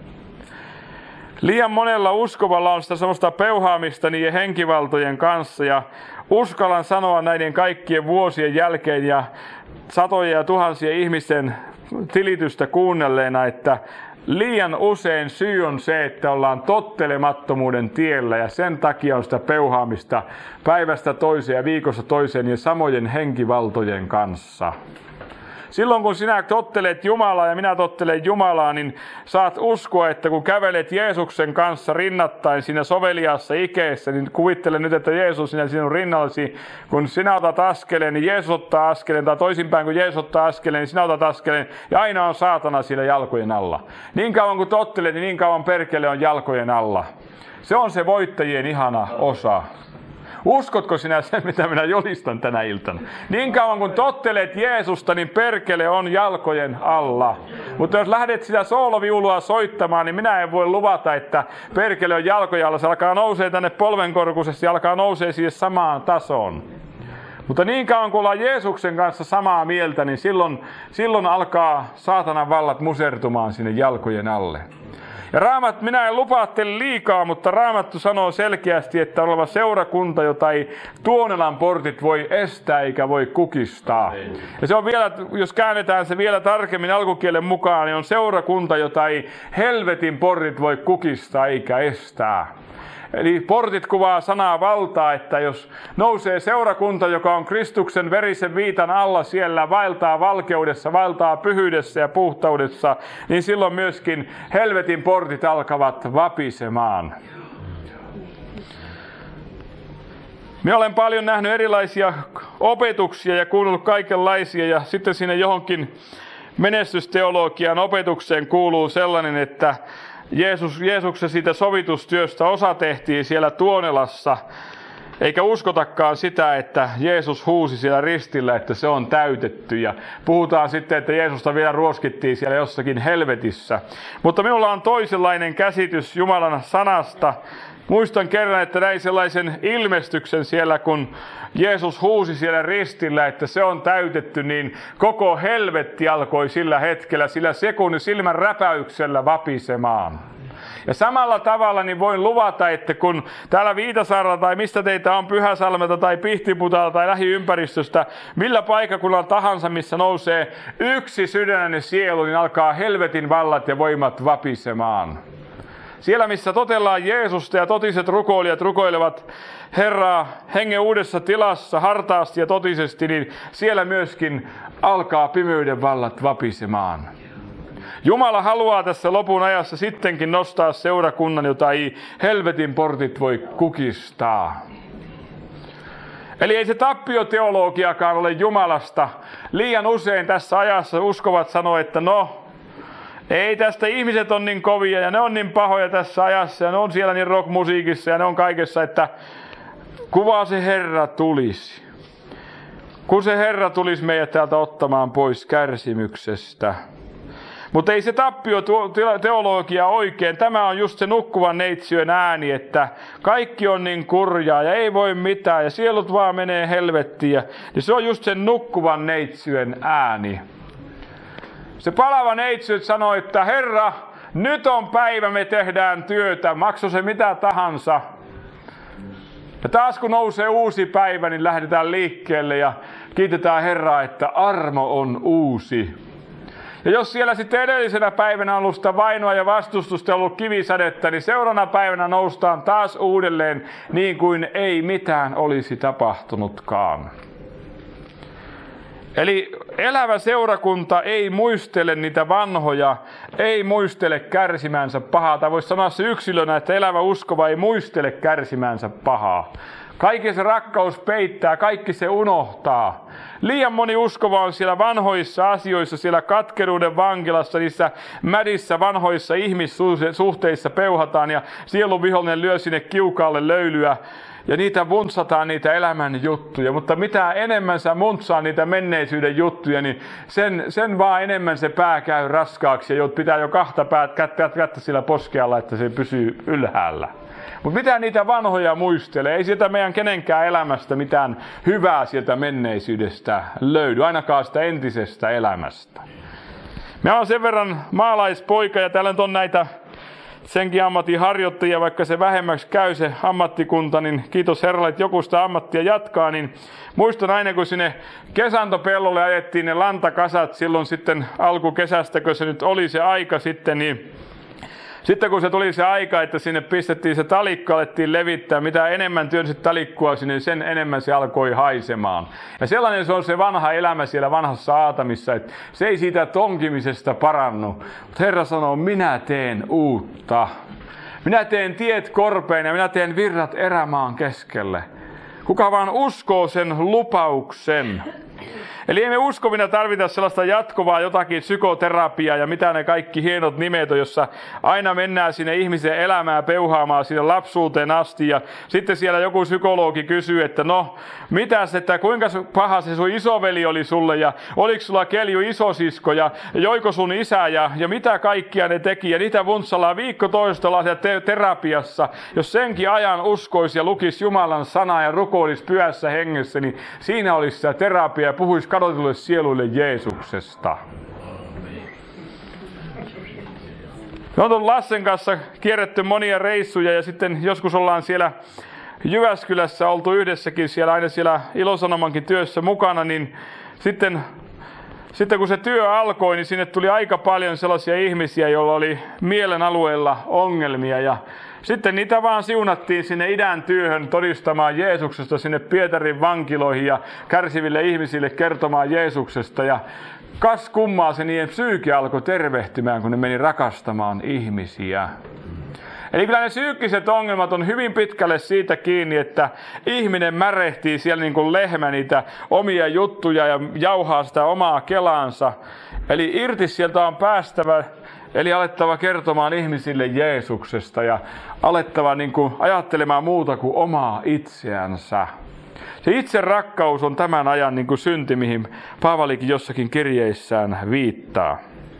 Liian monella uskovalla on sitä semmoista peuhaamista niiden henkivaltojen kanssa, ja uskallan sanoa näiden kaikkien vuosien jälkeen ja satoja ja tuhansia ihmisten tilitystä kuunnelleena, että liian usein syy on se, että ollaan tottelemattomuuden tiellä ja sen takia on sitä peuhaamista päivästä toiseen ja viikosta toiseen ja samojen henkivaltojen kanssa. Silloin kun sinä tottelet Jumalaa ja minä tottelen Jumalaa, niin saat uskoa, että kun kävelet Jeesuksen kanssa rinnattain siinä soveliaassa ikeessä, niin kuvittele nyt, että Jeesus sinä sinun rinnallasi. Kun sinä otat askeleen, niin Jeesus ottaa askeleen, tai toisinpäin kun Jeesus ottaa askeleen, niin sinä otat askeleen, ja aina on saatana siellä jalkojen alla. Niin kauan kun tottelet, niin kauan perkele on jalkojen alla. Se on se voittajien ihana osa. Uskotko sinä sen, mitä minä julistan tänä iltana? Niin kauan kun tottelet Jeesusta, niin perkele on jalkojen alla. Mutta jos lähdet sitä sooloviulua soittamaan, niin minä en voi luvata, että perkele on jalkojen alla. Se alkaa nousee tänne polvenkorkuisesti ja alkaa nousee siihen samaan tasoon. Mutta niin kauan kun ollaan Jeesuksen kanssa samaa mieltä, niin silloin alkaa saatanan vallat musertumaan sinne jalkojen alle. Ja minä en lupaa teille liikaa, mutta Raamattu sanoo selkeästi, että on oleva seurakunta, jota ei Tuonelan portit voi estää eikä voi kukistaa. Ja se on vielä, jos käännetään se vielä tarkemmin alkukielen mukaan, niin on seurakunta, jota ei helvetin portit voi kukistaa eikä estää. Eli portit kuvaa sanaa valtaa, että jos nousee seurakunta, joka on Kristuksen verisen viitan alla siellä, vaeltaa valkeudessa, vaeltaa pyhyydessä ja puhtaudessa, niin silloin myöskin helvetin portit alkavat vapisemaan. Minä olen paljon nähnyt erilaisia opetuksia ja kuunnellut kaikenlaisia, ja sitten sinne johonkin menestysteologian opetukseen kuuluu sellainen, että Jeesuksen siitä sovitustyöstä osa tehtiin siellä Tuonelassa, eikä uskotakaan sitä, että Jeesus huusi siellä ristillä, että se on täytetty. Ja puhutaan sitten, että Jeesusta vielä ruoskittiin siellä jossakin helvetissä. Mutta minulla on toisenlainen käsitys Jumalan sanasta. Muistan kerran, että näin sellaisen ilmestyksen siellä, kun Jeesus huusi siellä ristillä, että se on täytetty, niin koko helvetti alkoi sillä hetkellä, sillä sekunnin silmän räpäyksellä vapisemaan. Ja samalla tavalla niin voin luvata, että kun täällä Viitasaarella tai mistä teitä on Pyhäsalmelta tai Pihtiputalta tai lähiympäristöstä, millä paikakunnalla tahansa, missä nousee yksi sydäminen sielu, niin alkaa helvetin vallat ja voimat vapisemaan. Siellä, missä totellaan Jeesusta ja totiset rukoilijat rukoilevat Herraa hengen uudessa tilassa hartaasti ja totisesti, niin siellä myöskin alkaa pimeyden vallat vapisemaan. Jumala haluaa tässä lopun ajassa sittenkin nostaa seurakunnan, jota ei helvetin portit voi kukistaa. Eli ei se tappioteologiakaan ole Jumalasta. Liian usein tässä ajassa uskovat sanoa, että ei tästä ihmiset on niin kovia ja ne on niin pahoja tässä ajassa ja ne on siellä niin rockmusiikissa ja ne on kaikessa, että kuvaa se Herra tulisi. Kun se Herra tulisi meidät täältä ottamaan pois kärsimyksestä. Mutta ei se tappioteologia oikein. Tämä on just se nukkuvan neitsyön ääni, että kaikki on niin kurjaa ja ei voi mitään ja sielut vaan menee helvettiin. Ja se on just sen nukkuvan neitsyön ääni. Se palava neitsyt sanoi, että Herra, nyt on päivä, me tehdään työtä, makso se mitä tahansa. Ja taas kun nousee uusi päivä, niin lähdetään liikkeelle ja kiitetään Herraa, että armo on uusi. Ja jos siellä sitten edellisenä päivänä on ollut sitä vainoa ja vastustusta ja ollut kivisadetta, niin seuraavana päivänä noustaan taas uudelleen niin kuin ei mitään olisi tapahtunutkaan. Eli elävä seurakunta ei muistele niitä vanhoja, ei muistele kärsimänsä pahaa. Tai voisi sanoa se yksilönä, että elävä uskova ei muistele kärsimänsä pahaa. Kaikki se rakkaus peittää, kaikki se unohtaa. Liian moni uskova on siellä vanhoissa asioissa, siellä katkeruuden vankilassa, niissä mädissä vanhoissa ihmissuhteissa peuhataan ja sielun vihollinen lyö sinne kiukaalle löylyä. Ja niitä vuntsataan niitä elämän juttuja, mutta mitä enemmän sä muntsaa niitä menneisyyden juttuja, niin sen vaan enemmän se pää käy raskaaksi ja pitää jo kahta kättä sillä poskealla, että se pysyy ylhäällä. Mutta mitä niitä vanhoja muistelee? Ei sieltä meidän kenenkään elämästä mitään hyvää sieltä menneisyydestä löydy, ainakaan sitä entisestä elämästä. Mä oon sen verran maalaispoika ja täällä on näitä senkin ammatin harjoittajia, vaikka se vähemmäksi käy se ammattikunta, niin kiitos Herralle, että joku sitä ammattia jatkaa, niin muistan aina, kun sinne kesantopellolle ajettiin ne lantakasat silloin sitten alkukesästä, kun se nyt oli se aika sitten, niin sitten kun se tuli se aika, että sinne pistettiin se talikka, alettiin levittää, mitä enemmän työnsit talikkua sinne, niin sen enemmän se alkoi haisemaan. Ja sellainen se on se vanha elämä siellä vanhassa Aatamissa, että se ei siitä tonkimisesta parannu. Mutta Herra sanoo, minä teen uutta. Minä teen tiet korpeen ja minä teen virrat erämaan keskelle. Kuka vaan uskoo sen lupauksen. Eli emme uskovina tarvita sellaista jatkuvaa jotakin psykoterapiaa ja mitä ne kaikki hienot nimet on, jossa aina mennään sinne ihmisen elämään peuhaamaan sinne lapsuuteen asti. Ja sitten siellä joku psykologi kysyy, että no, mitäs, että kuinka paha se sun isoveli oli sulle ja oliko sulla Kelju isosisko ja joiko sun isä ja mitä kaikkia ne teki. Ja niitä vuntsallaan viikko toistella siellä terapiassa. Jos senkin ajan uskoisi ja lukisi Jumalan sanaa ja rukoilisi pyhässä hengessä, niin siinä olisi sitä terapia ja puhuisi kadotulle sieluille Jeesuksesta. Me on Lassen kanssa kierretty monia reissuja ja sitten joskus ollaan siellä Jyväskylässä oltu yhdessäkin siellä aina siellä Ilosanomankin työssä mukana, niin sitten kun se työ alkoi, niin sinne tuli aika paljon sellaisia ihmisiä, joilla oli mielen alueella ongelmia ja sitten niitä vaan siunattiin sinne idän työhön todistamaan Jeesuksesta sinne Pietarin vankiloihin ja kärsiville ihmisille kertomaan Jeesuksesta. Ja kas kummaa se niiden psyyke alkoi tervehtymään, kun ne meni rakastamaan ihmisiä. Eli kyllä ne psyykkiset ongelmat on hyvin pitkälle siitä kiinni, että ihminen märehtii siellä niin kuin lehmä niitä omia juttuja ja jauhaa sitä omaa kelaansa. Eli irti sieltä on päästävä. Eli alettava kertomaan ihmisille Jeesuksesta ja alettava niin kuin ajattelemaan muuta kuin omaa itseänsä. Se itse rakkaus on tämän ajan niin kuin synti, mihin Paavalikin jossakin kirjeissään viittaa.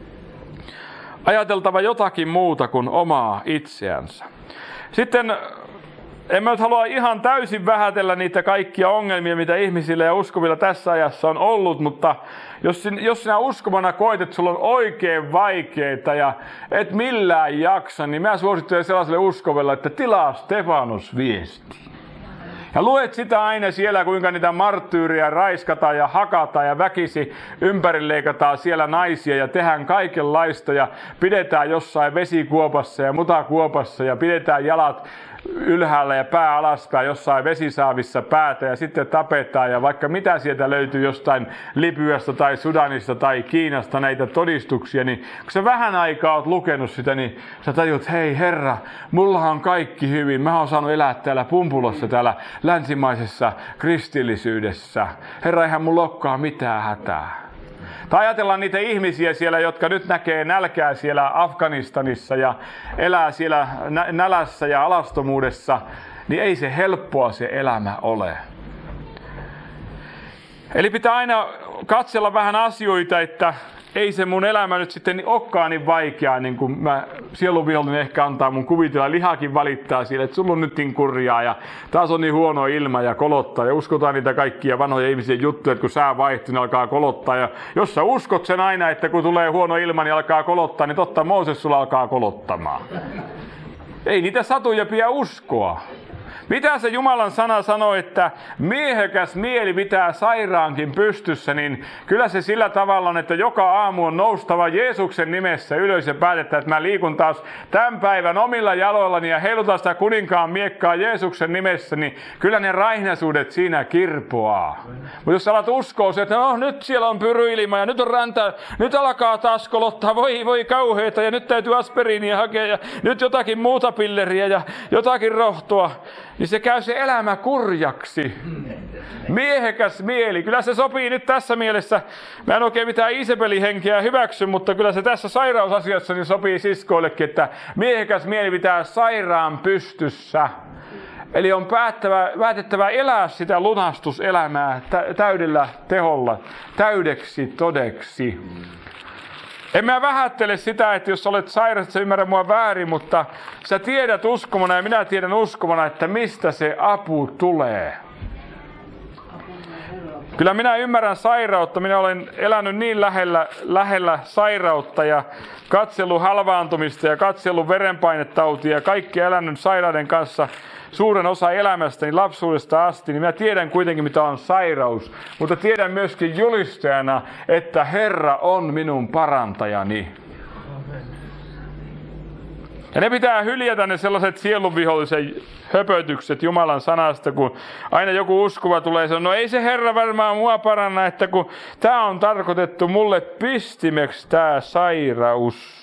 Ajateltava jotakin muuta kuin omaa itseänsä. Sitten en mä nyt halua ihan täysin vähätellä niitä kaikkia ongelmia, mitä ihmisillä ja uskovilla tässä ajassa on ollut, mutta jos sinä uskovana koet, että sulla on oikein vaikeita ja et millään jaksa, niin mä suosittelen sellaiselle uskovelle, että tilaa Stefanos viesti. Ja luet sitä aina siellä, kuinka niitä marttyyriä raiskataan ja hakataan ja väkisi ympärileikataan siellä naisia ja tehdään kaikenlaista ja pidetään jossain vesikuopassa ja mutakuopassa ja pidetään jalat ylhäällä ja pää alaspäin jossain vesisaavissa päätä ja sitten tapetaan ja vaikka mitä sieltä löytyy jostain Libyasta tai Sudanista tai Kiinasta näitä todistuksia, niin kun sä vähän aikaa oot lukenut sitä, niin sä tajut, hei Herra, mulla on kaikki hyvin, mä oon saanut elää täällä pumpulossa täällä länsimaisessa kristillisyydessä. Herra, eihän mulla olekaan mitään hätää. Tai ajatellaan niitä ihmisiä siellä, jotka nyt näkee nälkää siellä Afganistanissa ja elää siellä nälässä ja alastomuudessa, niin ei se helppoa se elämä ole. Eli pitää aina katsella vähän asioita, että ei se mun elämä nyt sitten olekaan niin vaikeaa, niin kuin sieluvihollinen ehkä antaa mun kuvitella. Lihakin valittaa siellä, että sulla on nyt niin kurjaa ja taas on niin huono ilma ja kolottaa. Ja uskotaan niitä kaikkia vanhoja ihmisen juttuja, että kun sää vaihtuu, niin alkaa kolottaa. Ja jos sä uskot sen aina, että kun tulee huono ilma, niin alkaa kolottaa, niin totta Mooses sulla alkaa kolottamaan. Ei niitä satuja pidä uskoa. Mitä se Jumalan sana sanoo, että miehekäs mieli pitää sairaankin pystyssä, niin kyllä se sillä tavalla on, että joka aamu on noustava Jeesuksen nimessä ylös ja päätetään, että mä liikun taas tämän päivän omilla jaloillani ja heilutan sitä kuninkaan miekkaa Jeesuksen nimessä, niin kyllä ne raihnaisuudet siinä kirpoaa. Mutta jos alat uskoa se, että no, nyt siellä on pyryilma ja nyt on räntä, nyt alkaa taas kolottaa, voi kauheita ja nyt täytyy aspiriinia hakea ja nyt jotakin muuta pilleriä ja jotakin rohtoa, niin se käy se elämä kurjaksi. Miehekäs mieli, kyllä se sopii nyt tässä mielessä. Mä en oikein mitään Iisabelihenkeä hyväksy, mutta kyllä se tässä sairausasiassa niin sopii siskoillekin, että miehekäs mieli pitää sairaan pystyssä. Eli on päätettävä elää sitä lunastuselämää täydellä teholla, täydeksi todeksi. En mä vähättele sitä, että jos olet sairas, sä ymmärrä mua väärin, mutta sä tiedät uskomana ja minä tiedän uskomana, että mistä se apu tulee. Kyllä minä ymmärrän sairautta. Minä olen elänyt niin lähellä sairautta ja katsellut halvaantumista ja katsellut verenpainetautia ja kaikki elänyt sairauden kanssa suuren osa elämästäni lapsuudesta asti, niin minä tiedän kuitenkin, mitä on sairaus. Mutta tiedän myöskin julistajana, että Herra on minun parantajani. Ja ne pitää hyljätä ne sellaiset sielunvihollisen höpötykset Jumalan sanasta, kun aina joku uskova tulee ja sanoo, no ei se Herra varmaan mua paranna, että kun tämä on tarkoitettu mulle pistimeksi tämä sairaus.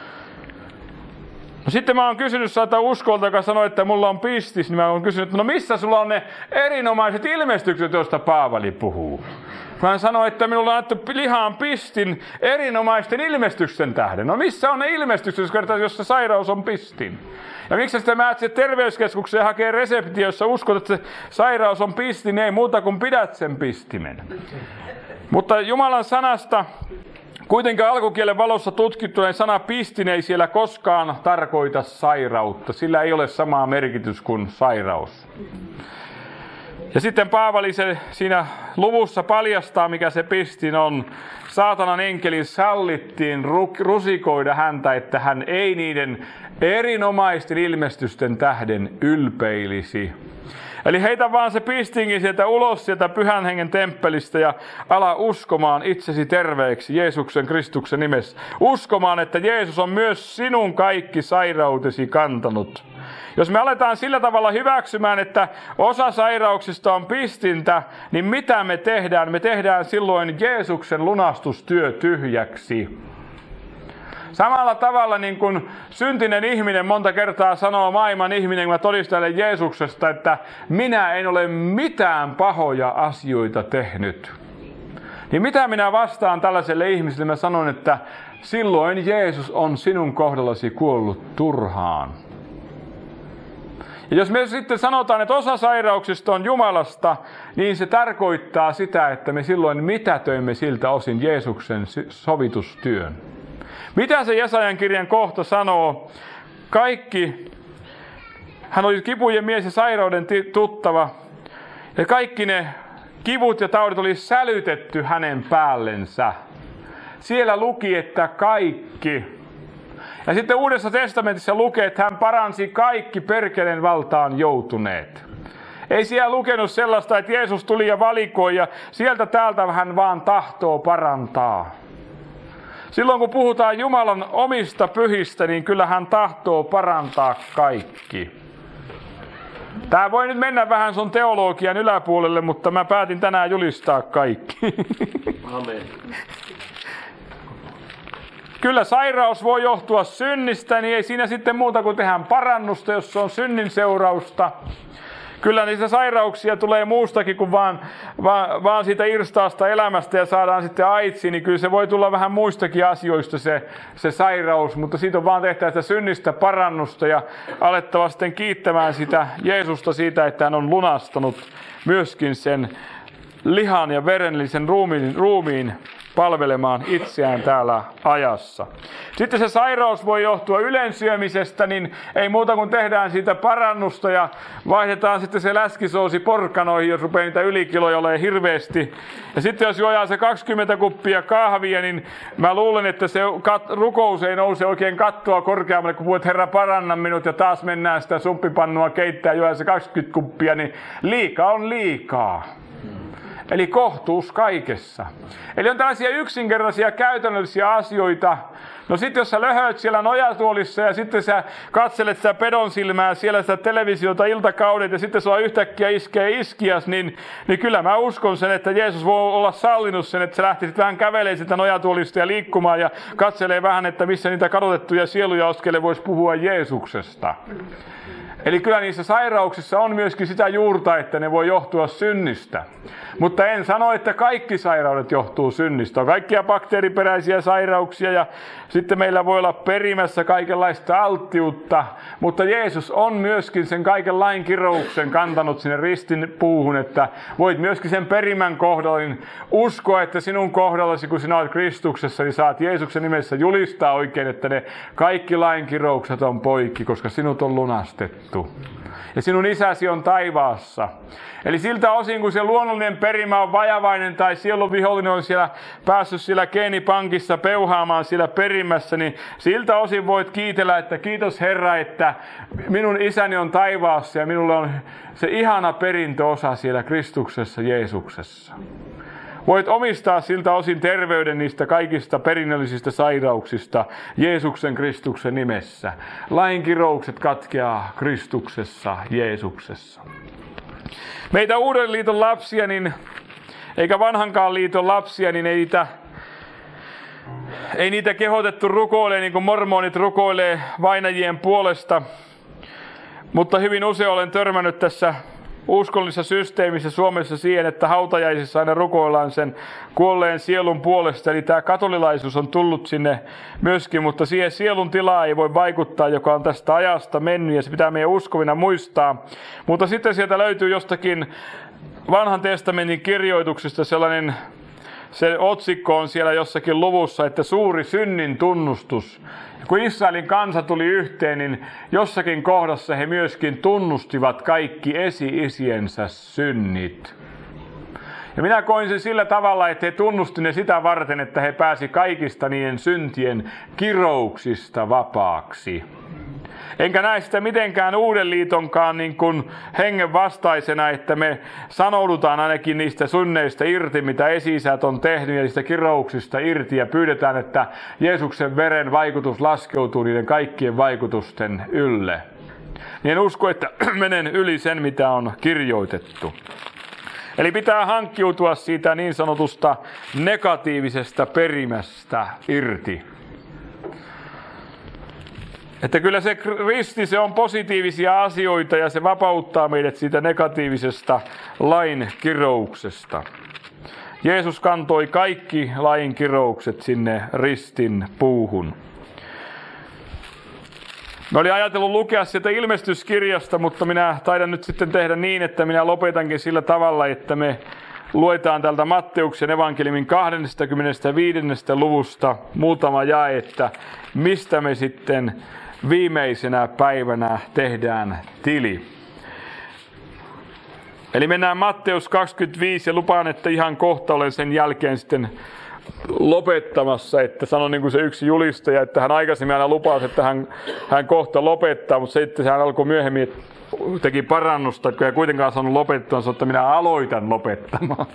No sitten mä oon kysynyt saata uskolta, joka sanoi, että mulla on pistis, niin mä oon kysynyt, että no missä sulla on ne erinomaiset ilmestykset, joista Paavali puhuu? Hän sanoi, että minulla on annettu lihaan pistin erinomaisten ilmestyksen tähden. No missä on ne ilmestykset, jossa sairaus on pistin? Ja miksi sitten menet terveyskeskukseen ja hakee reseptiä, jossa uskot, että se sairaus on pistin, ei muuta kuin pidät sen pistimen. Mutta Jumalan sanasta kuitenkin alkukielen valossa tutkittuna sana pistin ei siellä koskaan tarkoita sairautta. Sillä ei ole samaa merkitys kuin sairaus. Ja sitten Paavali se siinä luvussa paljastaa, mikä se pistin on. Saatanan enkelin sallittiin rusikoida häntä, että hän ei niiden erinomaisten ilmestysten tähden ylpeilisi. Eli heitä vaan se pistinkin sieltä ulos sieltä Pyhän Hengen temppelistä ja ala uskomaan itsesi terveeksi Jeesuksen Kristuksen nimessä. Uskomaan, että Jeesus on myös sinun kaikki sairautesi kantanut. Jos me aletaan sillä tavalla hyväksymään, että osa sairauksista on pistintä, niin mitä me tehdään? Me tehdään silloin Jeesuksen lunastustyö tyhjäksi. Samalla tavalla niin kuin syntinen ihminen monta kertaa sanoo maailman ihminen, kun mä todistelen Jeesuksesta, että minä en ole mitään pahoja asioita tehnyt. Niin mitä minä vastaan tällaiselle ihmiselle? Mä sanon, että silloin Jeesus on sinun kohdallasi kuollut turhaan. Ja jos me sitten sanotaan, että osa sairauksista on Jumalasta, niin se tarkoittaa sitä, että me silloin mitätöimme siltä osin Jeesuksen sovitustyön. Mitä se Jesajan kirjan kohta sanoo? Hän oli kipujen mies ja sairauden tuttava. Ja kaikki ne kivut ja taudit oli sälytetty hänen päällensä. Siellä luki, että kaikki. Ja sitten Uudessa testamentissa lukee, että hän paransi kaikki perkeleen valtaan joutuneet. Ei siellä lukenut sellaista, että Jeesus tuli ja valikoi ja sieltä täältä hän vaan tahtoo parantaa. Silloin kun puhutaan Jumalan omista pyhistä, niin kyllä hän tahtoo parantaa kaikki. Tämä voi nyt mennä vähän sun teologian yläpuolelle, mutta mä päätin tänään julistaa kaikki. Amen. Kyllä sairaus voi johtua synnistä, niin ei siinä sitten muuta kuin tehdään parannusta, jos se on synnin seurausta. Kyllä niitä sairauksia tulee muustakin kuin vaan siitä irstaasta elämästä ja saadaan sitten aitsi, niin kyllä se voi tulla vähän muistakin asioista se sairaus, mutta siitä on vaan tehtävä sitä synnistä parannusta ja alettava sitten kiittämään sitä Jeesusta siitä, että hän on lunastanut myöskin sen lihan ja verenellisen ruumiin palvelemaan itseään täällä ajassa. Sitten se sairaus voi johtua ylensyömisestä, niin ei muuta kuin tehdään siitä parannusta ja vaihdetaan sitten se läskisoosi porkkanoihin, jos rupeaa niitä ylikiloja olemaan hirveästi. Ja sitten jos juojaa se 20 kuppia kahvia, niin mä luulen, että se rukous ei nouse oikein kattoa korkeammalle, kun puhut, Herra paranna minut, ja taas mennään sitä suppipannua keittää ja juodaan se 20 kuppia, niin liika on liikaa. Eli kohtuus kaikessa. Eli on tällaisia yksinkertaisia käytännöllisiä asioita. No sit jos sä löhöt siellä nojatuolissa ja sitten sä katselet sitä pedon silmää siellä sitä televisiota iltakaudet ja sitten sua yhtäkkiä iskee iskias, niin kyllä mä uskon sen, että Jeesus voi olla sallinut sen, että sä lähtisit vähän kävelemään sitä nojatuolista ja liikkumaan ja katselee vähän, että missä niitä kadotettuja sieluja oskele voisi puhua Jeesuksesta. Eli kyllä niissä sairauksissa on myöskin sitä juurta, että ne voi johtua synnistä. Mutta en sano, että kaikki sairaudet johtuu synnistä. On kaikkia bakteeriperäisiä sairauksia ja sitten meillä voi olla perimässä kaikenlaista alttiutta. Mutta Jeesus on myöskin sen kaiken lain kirouksen kantanut sinne ristin puuhun, että voit myöskin sen perimän kohdalla niin uskoa, että sinun kohdallasi, kun sinä olet Kristuksessa, niin saat Jeesuksen nimessä julistaa oikein, että ne kaikki lain kiroukset on poikki, koska sinut on lunastettu. Ja sinun isäsi on taivaassa. Eli siltä osin, kun se luonnollinen perimä on vajavainen tai sielun vihollinen on siellä päässyt siellä geenipankissa peuhaamaan siellä perimässä, niin siltä osin voit kiitellä, että kiitos Herra, että minun isäni on taivaassa ja minulla on se ihana perintöosa siellä Kristuksessa Jeesuksessa. Voit omistaa siltä osin terveyden niistä kaikista perinnöllisistä sairauksista Jeesuksen Kristuksen nimessä. Lain kiroukset katkeaa Kristuksessa Jeesuksessa. Meitä Uuden liiton lapsia, eikä vanhankaan liiton lapsia, niin ei niitä kehotettu rukoilemaan niin kuin mormonit rukoilee vainajien puolesta. Mutta hyvin usein olen törmännyt tässä uskollisessa systeemissä Suomessa siihen, että hautajaisissa aina rukoillaan sen kuolleen sielun puolesta. Eli tämä katolilaisuus on tullut sinne myöskin, mutta siihen sielun tilaa ei voi vaikuttaa, joka on tästä ajasta mennyt, ja se pitää meidän uskovina muistaa. Mutta sitten sieltä löytyy jostakin vanhan testamentin kirjoituksesta sellainen, se otsikko on siellä jossakin luvussa, että suuri synnin tunnustus. Ja kun Israelin kansa tuli yhteen, niin jossakin kohdassa he myöskin tunnustivat kaikki esi-isiensä synnit. Ja minä koin sen sillä tavalla, että he tunnusti ne sitä varten, että he pääsi kaikista niiden syntien kirouksista vapaaksi. Enkä näe sitä mitenkään Uuden liitonkaan niin kuin hengen vastaisena, että me sanoudutaan ainakin niistä synneistä irti, mitä esi-isät on tehnyt, ja niistä kirouksista irti, ja pyydetään, että Jeesuksen veren vaikutus laskeutuu niiden kaikkien vaikutusten ylle. Niin en usko, että menen yli sen, mitä on kirjoitettu. Eli pitää hankkiutua siitä niin sanotusta negatiivisesta perimästä irti. Että kyllä se risti, se on positiivisia asioita ja se vapauttaa meidät siitä negatiivisesta lain kirouksesta. Jeesus kantoi kaikki lain kiroukset sinne ristin puuhun. Mä olin ajatellut lukea sieltä ilmestyskirjasta, mutta minä taidan nyt sitten tehdä niin, että minä lopetankin sillä tavalla, että me luetaan täältä Matteuksen evankeliumin 25. luvusta muutama jae, että mistä me sitten viimeisenä päivänä tehdään tili. Eli mennään Matteus 25 ja lupaan, että ihan kohta olen sen jälkeen sitten lopettamassa, että sanon niin kuin se yksi julistaja, että hän aikaisemmin aina lupasi, että hän kohta lopettaa, mutta sitten hän alkoi myöhemmin, teki parannusta, että ei kuitenkaan saanut lopettaa, että minä aloitan lopettamaan.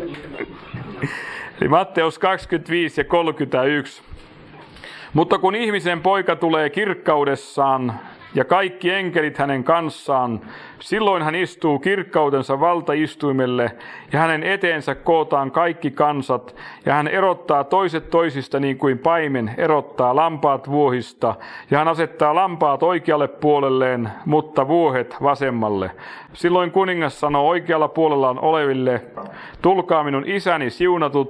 Eli Matteus 25 ja 31. Mutta kun ihmisen poika tulee kirkkaudessaan ja kaikki enkelit hänen kanssaan, silloin hän istuu kirkkautensa valtaistuimelle ja hänen eteensä kootaan kaikki kansat ja hän erottaa toiset toisista niin kuin paimen erottaa lampaat vuohista ja hän asettaa lampaat oikealle puolelleen, mutta vuohet vasemmalle. Silloin kuningas sanoo oikealla puolellaan oleville, tulkaa minun isäni siunatut,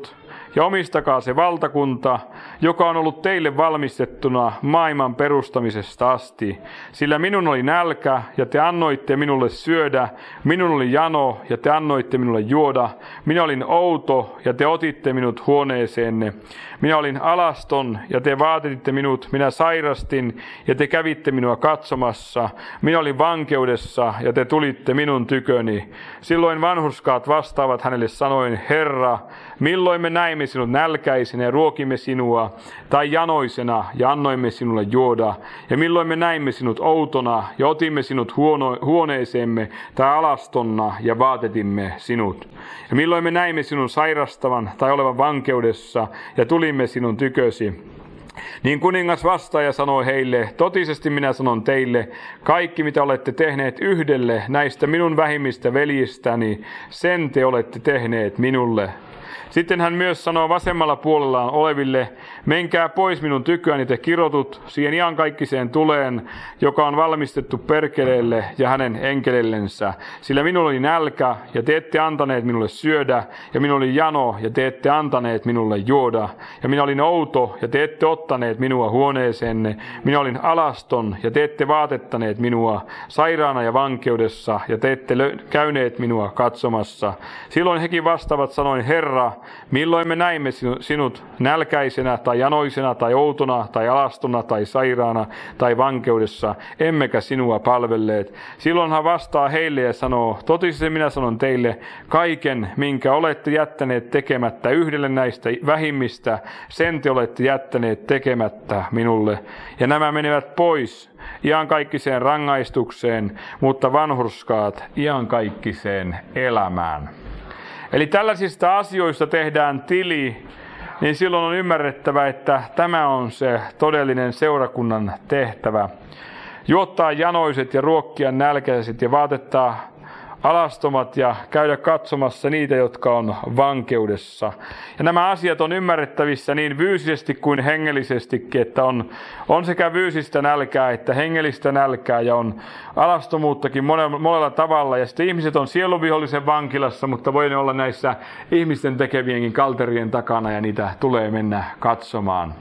ja omistakaa se valtakunta, joka on ollut teille valmistettuna maailman perustamisesta asti. Sillä minun oli nälkä, ja te annoitte minulle syödä, minun oli jano, ja te annoitte minulle juoda, minä olin outo, ja te otitte minut huoneeseenne. Minä olin alaston, ja te vaatititte minut, minä sairastin, ja te kävitte minua katsomassa. Minä olin vankeudessa, ja te tulitte minun tyköni. Silloin vanhurskaat vastaavat hänelle sanoen, Herra, milloin me näimme sinut nälkäisenä ja ruokimme sinua, tai janoisena ja annoimme sinulle juoda, ja milloin me näimme sinut outona ja otimme sinut huoneeseemme, tai alastonna ja vaatetimme sinut. Ja milloin me näimme sinun sairastavan tai olevan vankeudessa ja tulimme sinun tykösi. Niin kuningas vastaaja sanoi heille, totisesti minä sanon teille, kaikki mitä olette tehneet yhdelle näistä minun vähimmistä veljistäni, sen te olette tehneet minulle. Sitten hän myös sanoo vasemmalla puolellaan oleville, menkää pois minun tyköäni te kirotut siihen iankaikkiseen tuleen, joka on valmistettu perkeleelle ja hänen enkelellensä. Sillä minulla oli nälkä, ja te ette antaneet minulle syödä, ja minulla oli jano, ja te ette antaneet minulle juoda. Ja minä olin outo, ja te ette ottaneet minua huoneeseenne. Minä olin alaston, ja te ette vaatettaneet minua, sairaana ja vankeudessa, ja te ette käyneet minua katsomassa. Silloin hekin vastaavat sanoin, Herra, milloin me näimme sinut nälkäisenä tai janoisena tai outona tai alastona tai sairaana tai vankeudessa, emmekä sinua palvelleet. Silloin hän vastaa heille ja sanoo, totisesti minä sanon teille, kaiken minkä olette jättäneet tekemättä yhdelle näistä vähimmistä, sen te olette jättäneet tekemättä minulle. Ja nämä menevät pois iankaikkiseen rangaistukseen, mutta vanhurskaat iankaikkiseen elämään. Eli tällaisista asioista tehdään tili, niin silloin on ymmärrettävä, että tämä on se todellinen seurakunnan tehtävä. Juottaa janoiset ja ruokkia nälkäiset ja vaatettaa alastomat ja käydä katsomassa niitä, jotka on vankeudessa. Ja nämä asiat on ymmärrettävissä niin fyysisesti kuin hengellisestikin, että on sekä fyysistä nälkää että hengellistä nälkää ja on alastomuuttakin monella tavalla. Ja sitten ihmiset on sielunvihollisen vankilassa, mutta voi ne olla näissä ihmisten tekevienkin kalterien takana ja niitä tulee mennä katsomaan.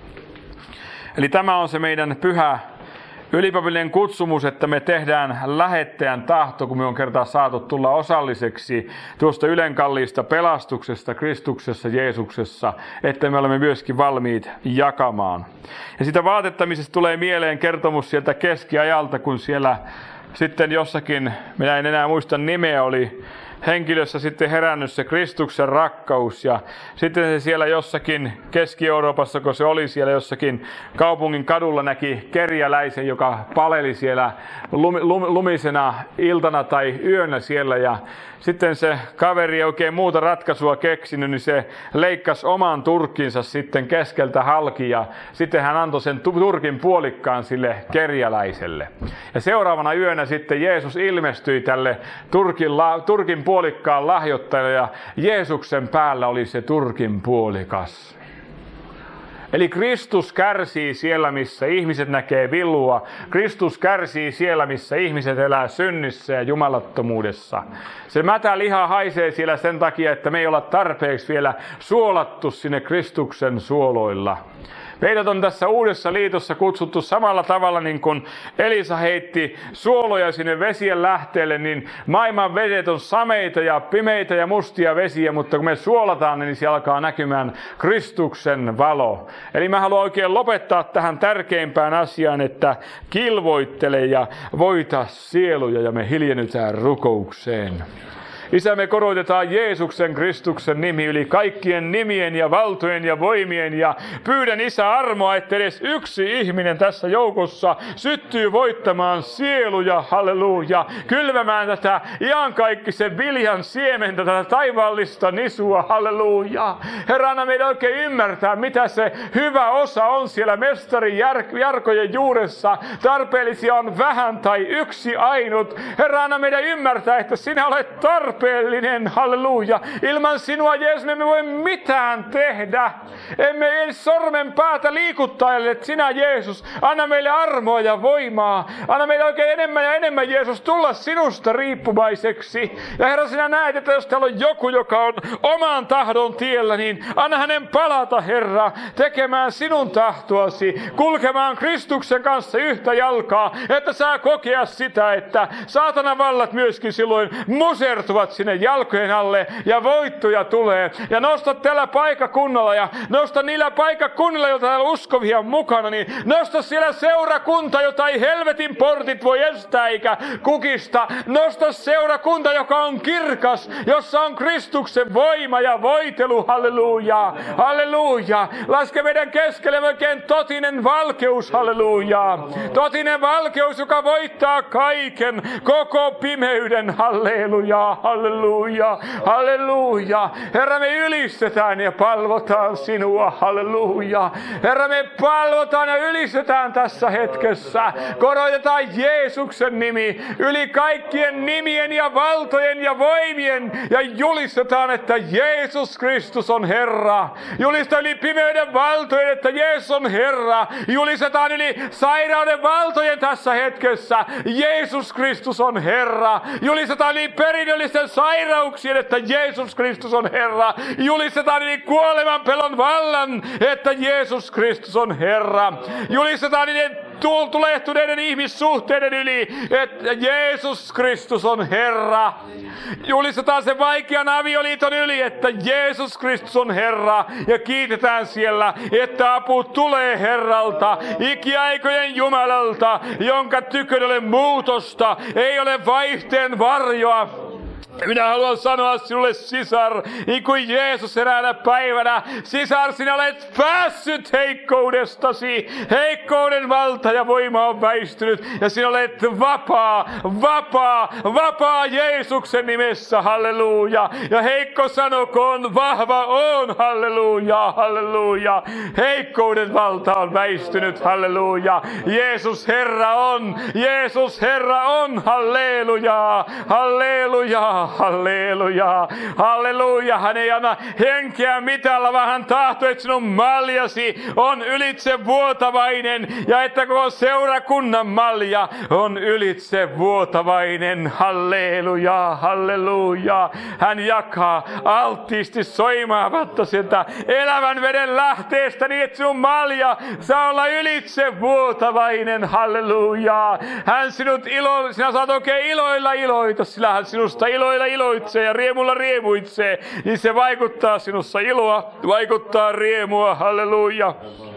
Eli tämä on se meidän pyhä ylipapillinen kutsumus, että me tehdään lähettäjän tahto, kun me on kertaa saatu tulla osalliseksi tuosta ylenkalliista pelastuksesta Kristuksessa, Jeesuksessa, että me olemme myöskin valmiit jakamaan. Ja sitä vaatettamisesta tulee mieleen kertomus sieltä keskiajalta, kun siellä sitten jossakin, minä en enää muista nimeä, oli henkilössä sitten herännyt se Kristuksen rakkaus ja sitten se siellä jossakin Keski-Euroopassa, kun se oli siellä jossakin kaupungin kadulla, näki kerjäläisen, joka paleli siellä lumisena iltana tai yönä siellä ja sitten se kaveri ei oikein muuta ratkaisua keksinyt, niin se leikkasi oman turkkinsa sitten keskeltä halki ja sitten hän antoi sen turkin puolikkaan sille kerjäläiselle. Ja seuraavana yönä sitten Jeesus ilmestyi tälle turkin puolikkaan lahjoittajalle ja Jeesuksen päällä oli se turkin puolikas. Eli Kristus kärsii siellä, missä ihmiset näkee villua. Kristus kärsii siellä, missä ihmiset elää synnissä ja jumalattomuudessa. Se mätä liha haisee siellä sen takia, että me ei olla tarpeeksi vielä suolattu sinne Kristuksen suoloilla. Meidät on tässä uudessa liitossa kutsuttu samalla tavalla niin kuin Elisa heitti suoloja sinne vesien lähteelle, niin maailman vedet on sameita ja pimeitä ja mustia vesiä, mutta kun me suolataan, niin siellä alkaa näkymään Kristuksen valo. Eli mä haluan oikein lopettaa tähän tärkeimpään asiaan, että kilvoittele ja voita sieluja ja me hiljennytään rukoukseen. Isä, me korotetaan Jeesuksen Kristuksen nimi yli kaikkien nimien ja valtojen ja voimien ja pyydän Isä armoa, että edes yksi ihminen tässä joukossa syttyy voittamaan sieluja, halleluja, kylvämään tätä iankaikkisen viljan siementä, tätä taivaallista nisua, halleluja. Herra, anna meidän oikein ymmärtää, mitä se hyvä osa on siellä mestarin jarkojen juuressa. Tarpeellisia on vähän tai yksi ainut. Herra, anna meidän ymmärtää, että sinä olet tarpeellinen tarpeellinen, halleluja. Ilman sinua, Jeesus, me emme voi mitään tehdä. Emme edes sormen päätä liikuttajalle, että sinä, Jeesus, anna meille armoa ja voimaa. Anna meille oikein enemmän ja enemmän, Jeesus, tulla sinusta riippuvaiseksi. Ja Herra, sinä näet, että jos täällä on joku, joka on oman tahdon tiellä, niin anna hänen palata, Herra, tekemään sinun tahtoasi, kulkemaan Kristuksen kanssa yhtä jalkaa, että saa kokea sitä, että saatanan vallat myöskin silloin musertuvat sinne jalkojen alle ja voittoja tulee. Ja nosta tällä paikakunnalla ja nosta niillä paikakunnilla, joita täällä uskovia on mukana, niin nosta siellä seurakunta, jota ei helvetin portit voi estää eikä kukista. Nosta seurakunta, joka on kirkas, jossa on Kristuksen voima ja voitelu, halleluja, halleluja. Laske meidän keskelle oikein totinen valkeus, halleluja. Totinen valkeus, joka voittaa kaiken, koko pimeyden, halleluja, halleluja, halleluja. Herra, me ylistetään ja palvotaan sinua, halleluja. Herra, me palvotaan ja ylistetään tässä hetkessä. Korotetaan Jeesuksen nimi yli kaikkien nimien ja valtojen ja voimien ja julistetaan, että Jeesus Kristus on Herra. Julistetaan yli pimeyden valtojen, että Jeesus on Herra. Julistetaan yli sairauden valtojen tässä hetkessä. Jeesus Kristus on Herra. Julistetaan yli perinnöllisten sairauksien, että Jeesus Kristus on Herra. Julistetaan yli kuoleman pelon vallan, että Jeesus Kristus on Herra. Julistetaan niiden tulehtuneiden ihmissuhteiden yli, että Jeesus Kristus on Herra. Julistetaan sen vaikean avioliiton yli, että Jeesus Kristus on Herra. Ja kiitetään siellä, että apu tulee Herralta, ikiaikojen Jumalalta, jonka tykön ole muutosta, ei ole vaihteen varjoa. Minä haluan sanoa sinulle, sisar, niin kuin Jeesus eräänä päivänä, sisar, sinä olet päässyt heikkoudestasi. Heikkouden valta ja voima on väistynyt ja sinä olet vapaa, vapaa, vapaa Jeesuksen nimessä, halleluja. Ja heikko sanokoon, vahva on, halleluja, halleluja. Heikkouden valta on väistynyt, halleluja. Jeesus Herra on, Jeesus Herra on, halleluja, halleluja. Halleluja, halleluja. Hän ei anna henkeä mitalla, vaan hän tahtoo, että sinun maljasi on ylitse vuotavainen ja että koko seurakunnan malja on ylitse vuotavainen. Halleluja, halleluja. Hän jakaa alttiisti soimaavatta sieltä elävän veden lähteestä niin, että sinun malja saa olla ylitse vuotavainen. Halleluja. Hän sinä saat oikein iloilla iloita, sillä hän sinusta iloilla iloitsee ja riemulla riemuitsee, niin se vaikuttaa sinussa iloa, vaikuttaa riemua, halleluja.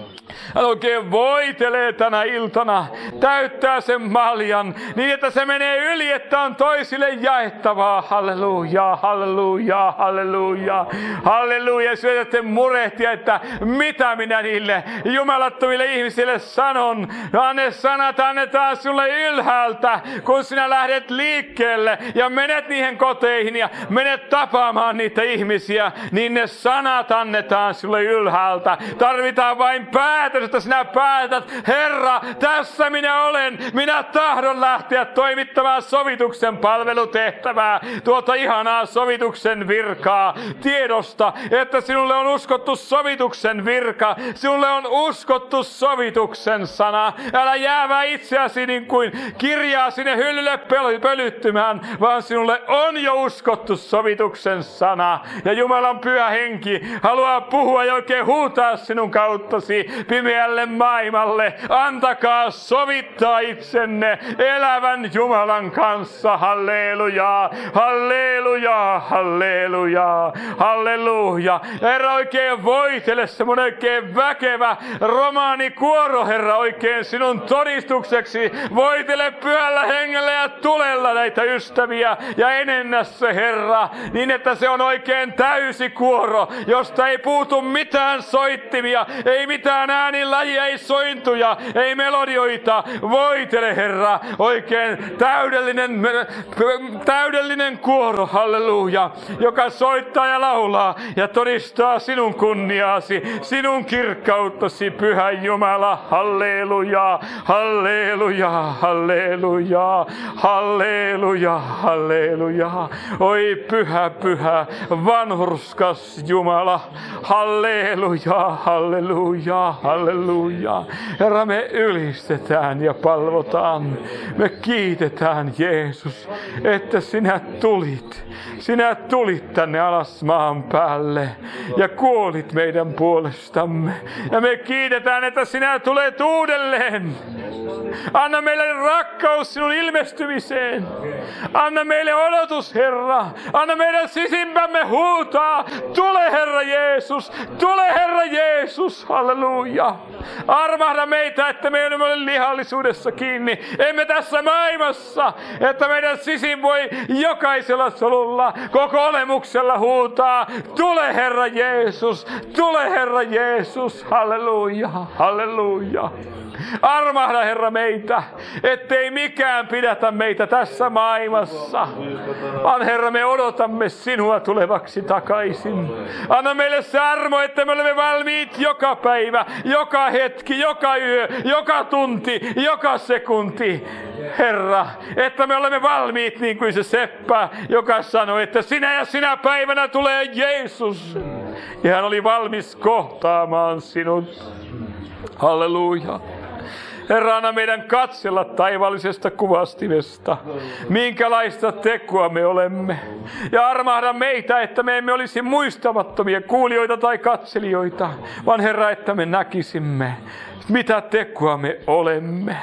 Hän oikein voitelee tänä iltana, täyttää sen maljan, niin että se menee yli, että on toisille jaettavaa. Halleluja, halleluja, halleluja, halleluja. Syötätte murehtia, että mitä minä niille jumalattomille ihmisille sanon. Ja ne sanat annetaan sinulle ylhäältä, kun sinä lähdet liikkeelle ja menet niihin koteihin ja menet tapaamaan niitä ihmisiä, niin ne sanat annetaan sinulle ylhäältä. Tarvitaan vain päätös, että sinä päätät, Herra, tässä minä olen, minä tahdon lähteä toimittamaan sovituksen palvelutehtävää, tuota ihanaa sovituksen virkaa. Tiedosta, että sinulle on uskottu sovituksen virka, sinulle on uskottu sovituksen sana. Älä jäävä itseäsi niin kuin kirjaa sinne hyllylle pölyttymään, vaan sinulle on jo uskottu sovituksen sana. Ja Jumalan pyhä henki haluaa puhua ja oikein huutaa sinun kauttasi pimeälle maailmalle. Antakaa sovittaa itsenne elävän Jumalan kanssa. Halleluja, halleluja, halleluja, halleluja. Herra, oikein voitele semmoinen oikein väkevä romaanikuoro, Herra, oikein sinun todistukseksi. Voitele pyhällä hengellä ja tulella näitä ystäviä ja enennä se, Herra, niin että se on oikein täysi kuoro, josta ei puutu mitään soittimia, ei mitään äänilajia, ei sointuja, ei melodioita, voitele Herra, oikein täydellinen kuoro, halleluja, joka soittaa ja laulaa ja todistaa sinun kunniaasi, sinun kirkkauttasi, Pyhä Jumala, halleluja, halleluja, halleluja, halleluja, halleluja. Oi pyhä, pyhä, vanhurskas Jumala, halleluja, halleluja, halleluja. Herra, me ylistetään ja palvotaan, me kiitetään Jeesus, että sinä tulit tänne alas maan päälle ja kuolit meidän puolestamme. Ja me kiitetään, että sinä tulet uudelleen. Anna meille rakkaus sinun ilmestymiseen. Anna meille odotus, Herra. Anna meidän sisimpämme huutaa. Tule, Herra Jeesus. Tule, Herra Jeesus. Halleluja. Armahda meitä, että me emme ole lihallisuudessa kiinni. Emme tässä maailmassa, että meidän sisin voi jokaisella solulla, koko olemuksella huutaa. Tule, Herra Jeesus. Tule, Herra Jeesus. Halleluja. Halleluja. Armahda, Herra, meitä, ettei mikään pidätä meitä tässä maailmassa. Vaan, Herra, me odotamme sinua tulevaksi takaisin. Anna meille se armo, että me olemme valmiit joka päivä, joka hetki, joka yö, joka tunti, joka sekunti. Herra, että me olemme valmiit niin kuin se seppä, joka sanoi, että sinä ja sinä päivänä tulee Jeesus. Ja hän oli valmis kohtaamaan sinut. Halleluja. Herra, anna meidän katsella taivaallisesta kuvastimesta, minkälaista tekoa me olemme. Ja armahda meitä, että me emme olisi muistamattomia kuulijoita tai katselijoita, vaan Herra, että me näkisimme, mitä tekoa me olemme.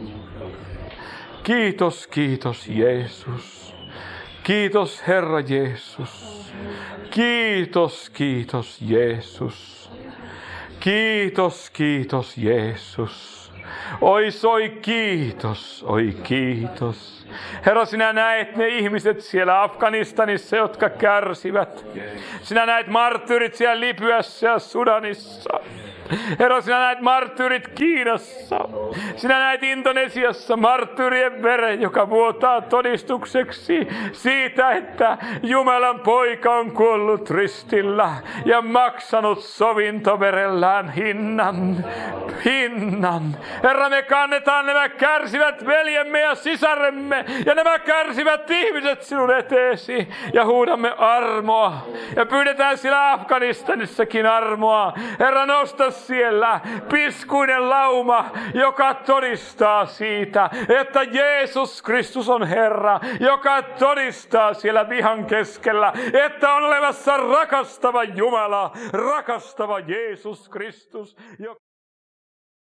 Kiitos, kiitos Jeesus. Kiitos Herra Jeesus. Kiitos, kiitos Jeesus. Kiitos, kiitos Jeesus. Oi kiitos, oi kiitos. Herra, sinä näet ne ihmiset siellä Afganistanissa, jotka kärsivät. Sinä näet marttyyrit siellä Libyassa ja Sudanissa. Herra, sinä näet marttyyrit Kiinassa. Sinä näet Indonesiassa marttyyrien veren, joka vuotaa todistukseksi siitä, että Jumalan poika on kuollut ristillä ja maksanut sovintoverellään hinnan. Herra, me kannetaan nämä kärsivät veljemme ja sisaremme ja nämä kärsivät ihmiset sinun eteesi ja huudamme armoa ja pyydetään siellä Afganistanissakin armoa. Herra, nosta siellä piskuinen lauma, joka todistaa siitä, että Jeesus Kristus on Herra, joka todistaa siellä vihan keskellä, että on olemassa rakastava Jumala, rakastava Jeesus Kristus.